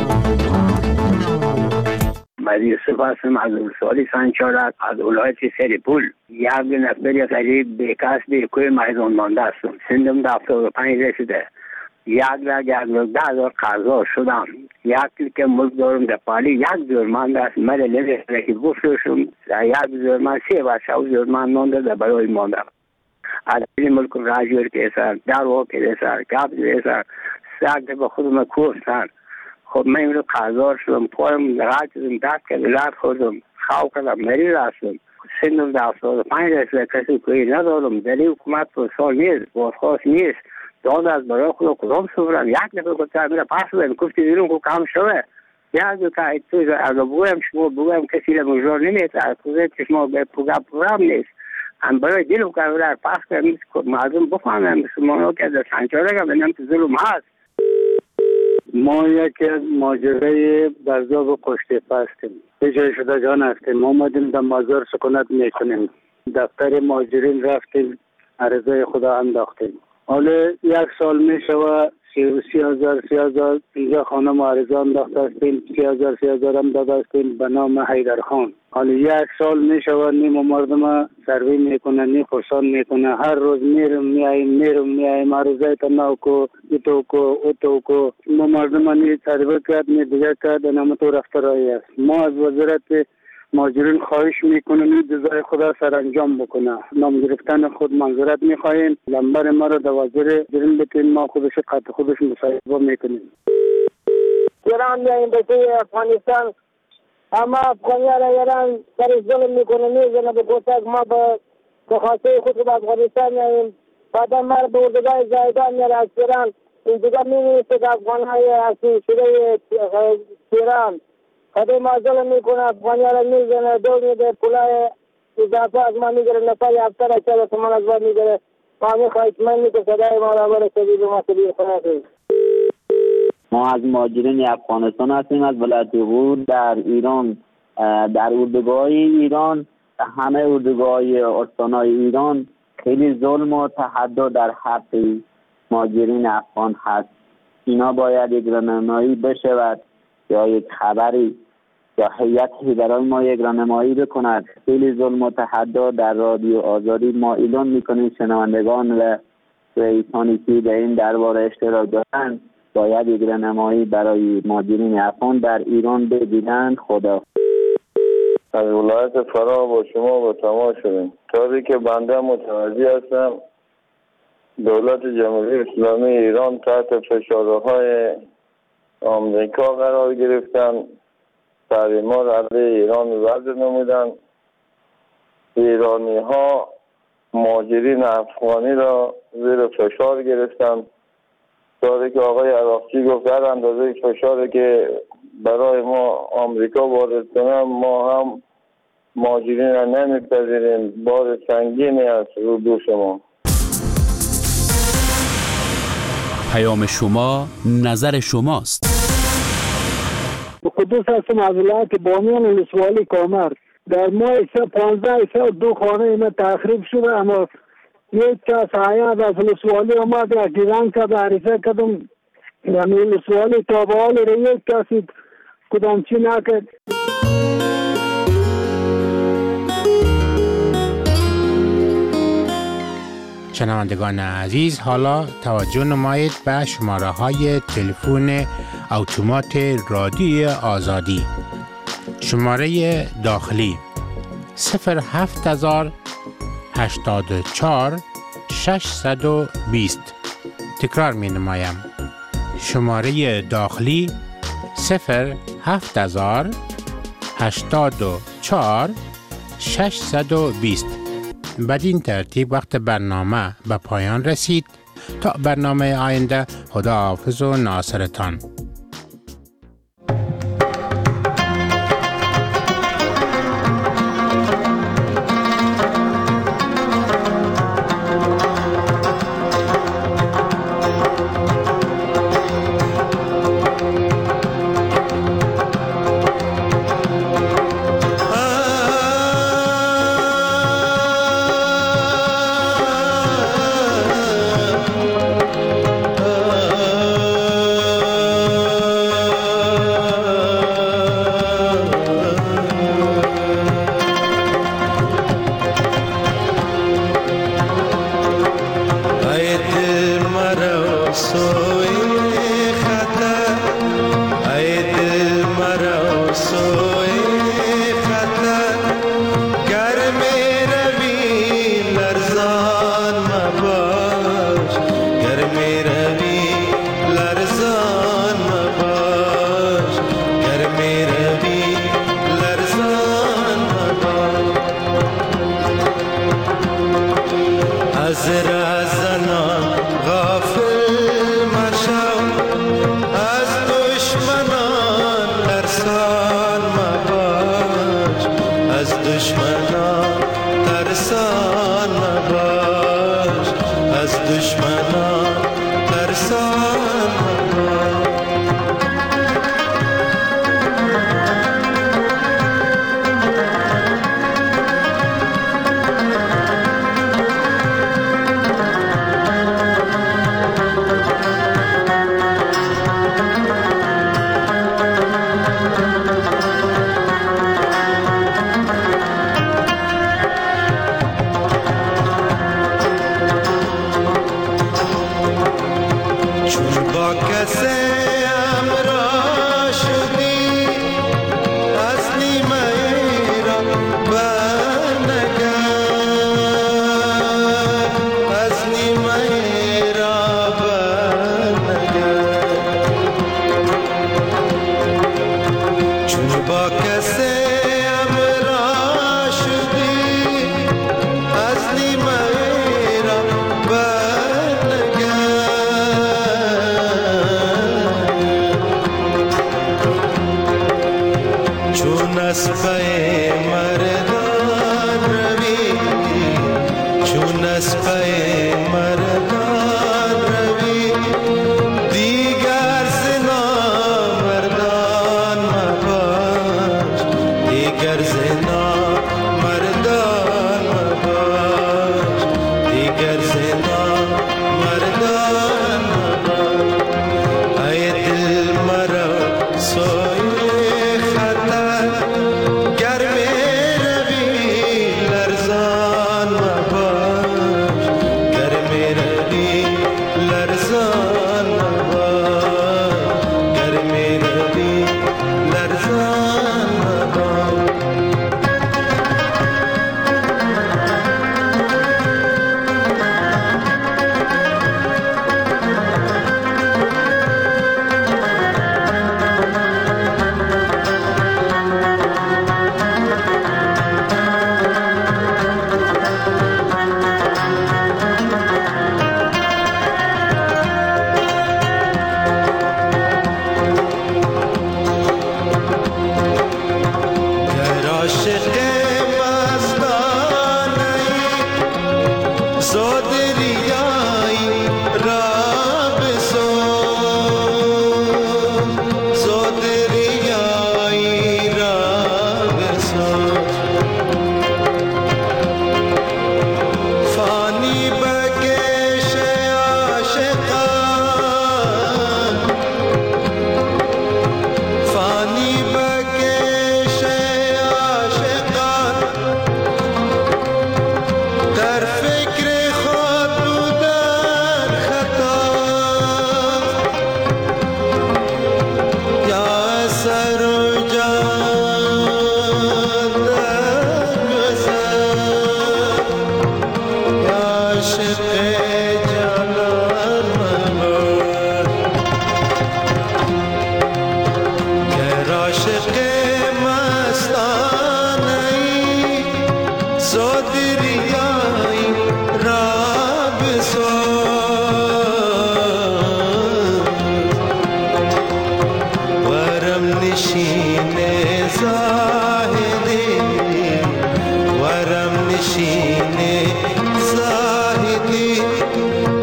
مدی یوسف هستم از ولسوالی سنچارک از ولایت سریپول. یک نفر قریب بیکس بیکوی میدان مانده هستم. سندم در هفتاد و پنج رسیده. یک لاک یک لاک ده هزار قرضا شدم. یک کلیک ملک دارم در پالی یک جرمان است. مده نمیشه که بفروشم. یک جرمان سه بچه او جرمان مانده در برای مانده. از این ملک راجور کیسر، درو کیسر، کاب کیسر، ساک به خودم کوفتن. خب من این رو قرضا شدم. پایم راج کردم، دست کردم، لات خوردم، خواه کردم، مریض هستم. سندم در هفتاد و پنج رسیده. کسی کوی ندارم. در این حکومت پرسال نیست، بازخواست نیست. داد از برای خود کدام سفرم یک نفر گفته میره پس بدم گفتی بیرون که کام شده یک دو تا ایتوز اگه بگویم شما بگویم کسی را مجرور نمیده از خوزه چشما به پوگا پرام نیست هم برای دل و کار پس کنم مردم بفهمم مسلمانو که در سنچاره که بنام که ظلم هست. ما یکی از ماجرای برزاب و قشتیپه هستیم. به جای شده جان هستیم. ما آمدیم در مازار سکونت میکنیم. دفتر ماجرین رفتیم، عرضه خدا انداختیم. حالا یک سال می شود سی هزار سی هزار اینجا خانه معارضه انداخته هستیم. سی هزار سی هزار هم داده هستیم به نام حیدرخان. حالا یک سال می شود نیم مردم سروی میکنه، نیم پرسان میکنه. هر روز میرم میاییم میرم میاییم عرضه تا نوکو ایتوکو اوتوکو ما مردم نی سروی کرد نی دیگه کرد نام تو رفته رایی است. ما از وزارت ماجرین خواهش میکنم این جزای خدا سرانجام بکنه. نام گرفتن خود منظورت میخواهیم. لمبر ما را در وزیر جرین بتین ما خودش قطع خودش مصاحبه میکنیم. ایران میاییم به توی افغانستان اما افغانیا را ایران سر ظلم میکنه میزنه به گوتک ما به خواسته خود به افغانستان میاییم بعدا ما را به اردوگاه زایدان میاره از ایران این دیگه میمیسته که افغان های اصلی شده ایران خدا ما ظلم میکنه افغانیا را میزنه دو میده پولای اضافه از ما میگره نفر هفته را چه تومن از ما میگره ما میخواهید من میگه صدای ما را بره سبیل ما سبیل خونه کنید. ما از مهاجرین افغانستان هستیم از ولایت غور در ایران در اردوگاه ایران همه اردوگاه استانهای ایران خیلی ظلم و تحدی در حق مهاجرین افغان هست. اینا باید یک راهنمایی بشود یا یک خبری یا هیئتی برای ما یک راهنمایی بکند. خیلی ظلم و تحدی در رادیو آزادی ما اعلام میکنیم شنوندگان و رئیسانی که در این درباره اشتراک دارند باید یک راهنمایی برای مهاجرین افغان در ایران بگیرند. خدا. از ولایت فرا با شما با تماس شدیم. طوری که بنده متوجه هستم دولت جمهوری اسلامی ایران تحت فشارهای آمریکا قرار گرفتن، تحریما را علیه ایران وضع نمودن. ایرانی ها مهاجرین افغانی را زیر فشار گرفتن. طوری که آقای عراقچی گفت در اندازه فشاری که برای ما آمریکا وارد کنه ما هم مهاجرین را نمیپذیریم. بار سنگینی است رو دوش ما. پیام شما نظر شماست. قدوس هستم از ولایت بامیان ولسوالی کامر. در ماه سه پانزده سه دو خانه اینا تخریب شده اما یک کس آیان از ولسوالی آمد را گیران کرد عریفه کردم یعنی ولسوالی تابعال را یک کسی کدام چی نکرد. شنوندگان عزیز، حالا توجه نمایید به شماره های تلفن اتومات رادیوی آزادی. شماره داخلی صفر هفت هزار هشتاد و چهار ششصد و بیست. تکرار می نمایم. شماره داخلی صفر هفت هزار هشتاد و چهار ششصد و بیست. بدین ترتیب وقت برنامه به پایان رسید. تا برنامه آینده، خداحافظ و ناصرتان. रे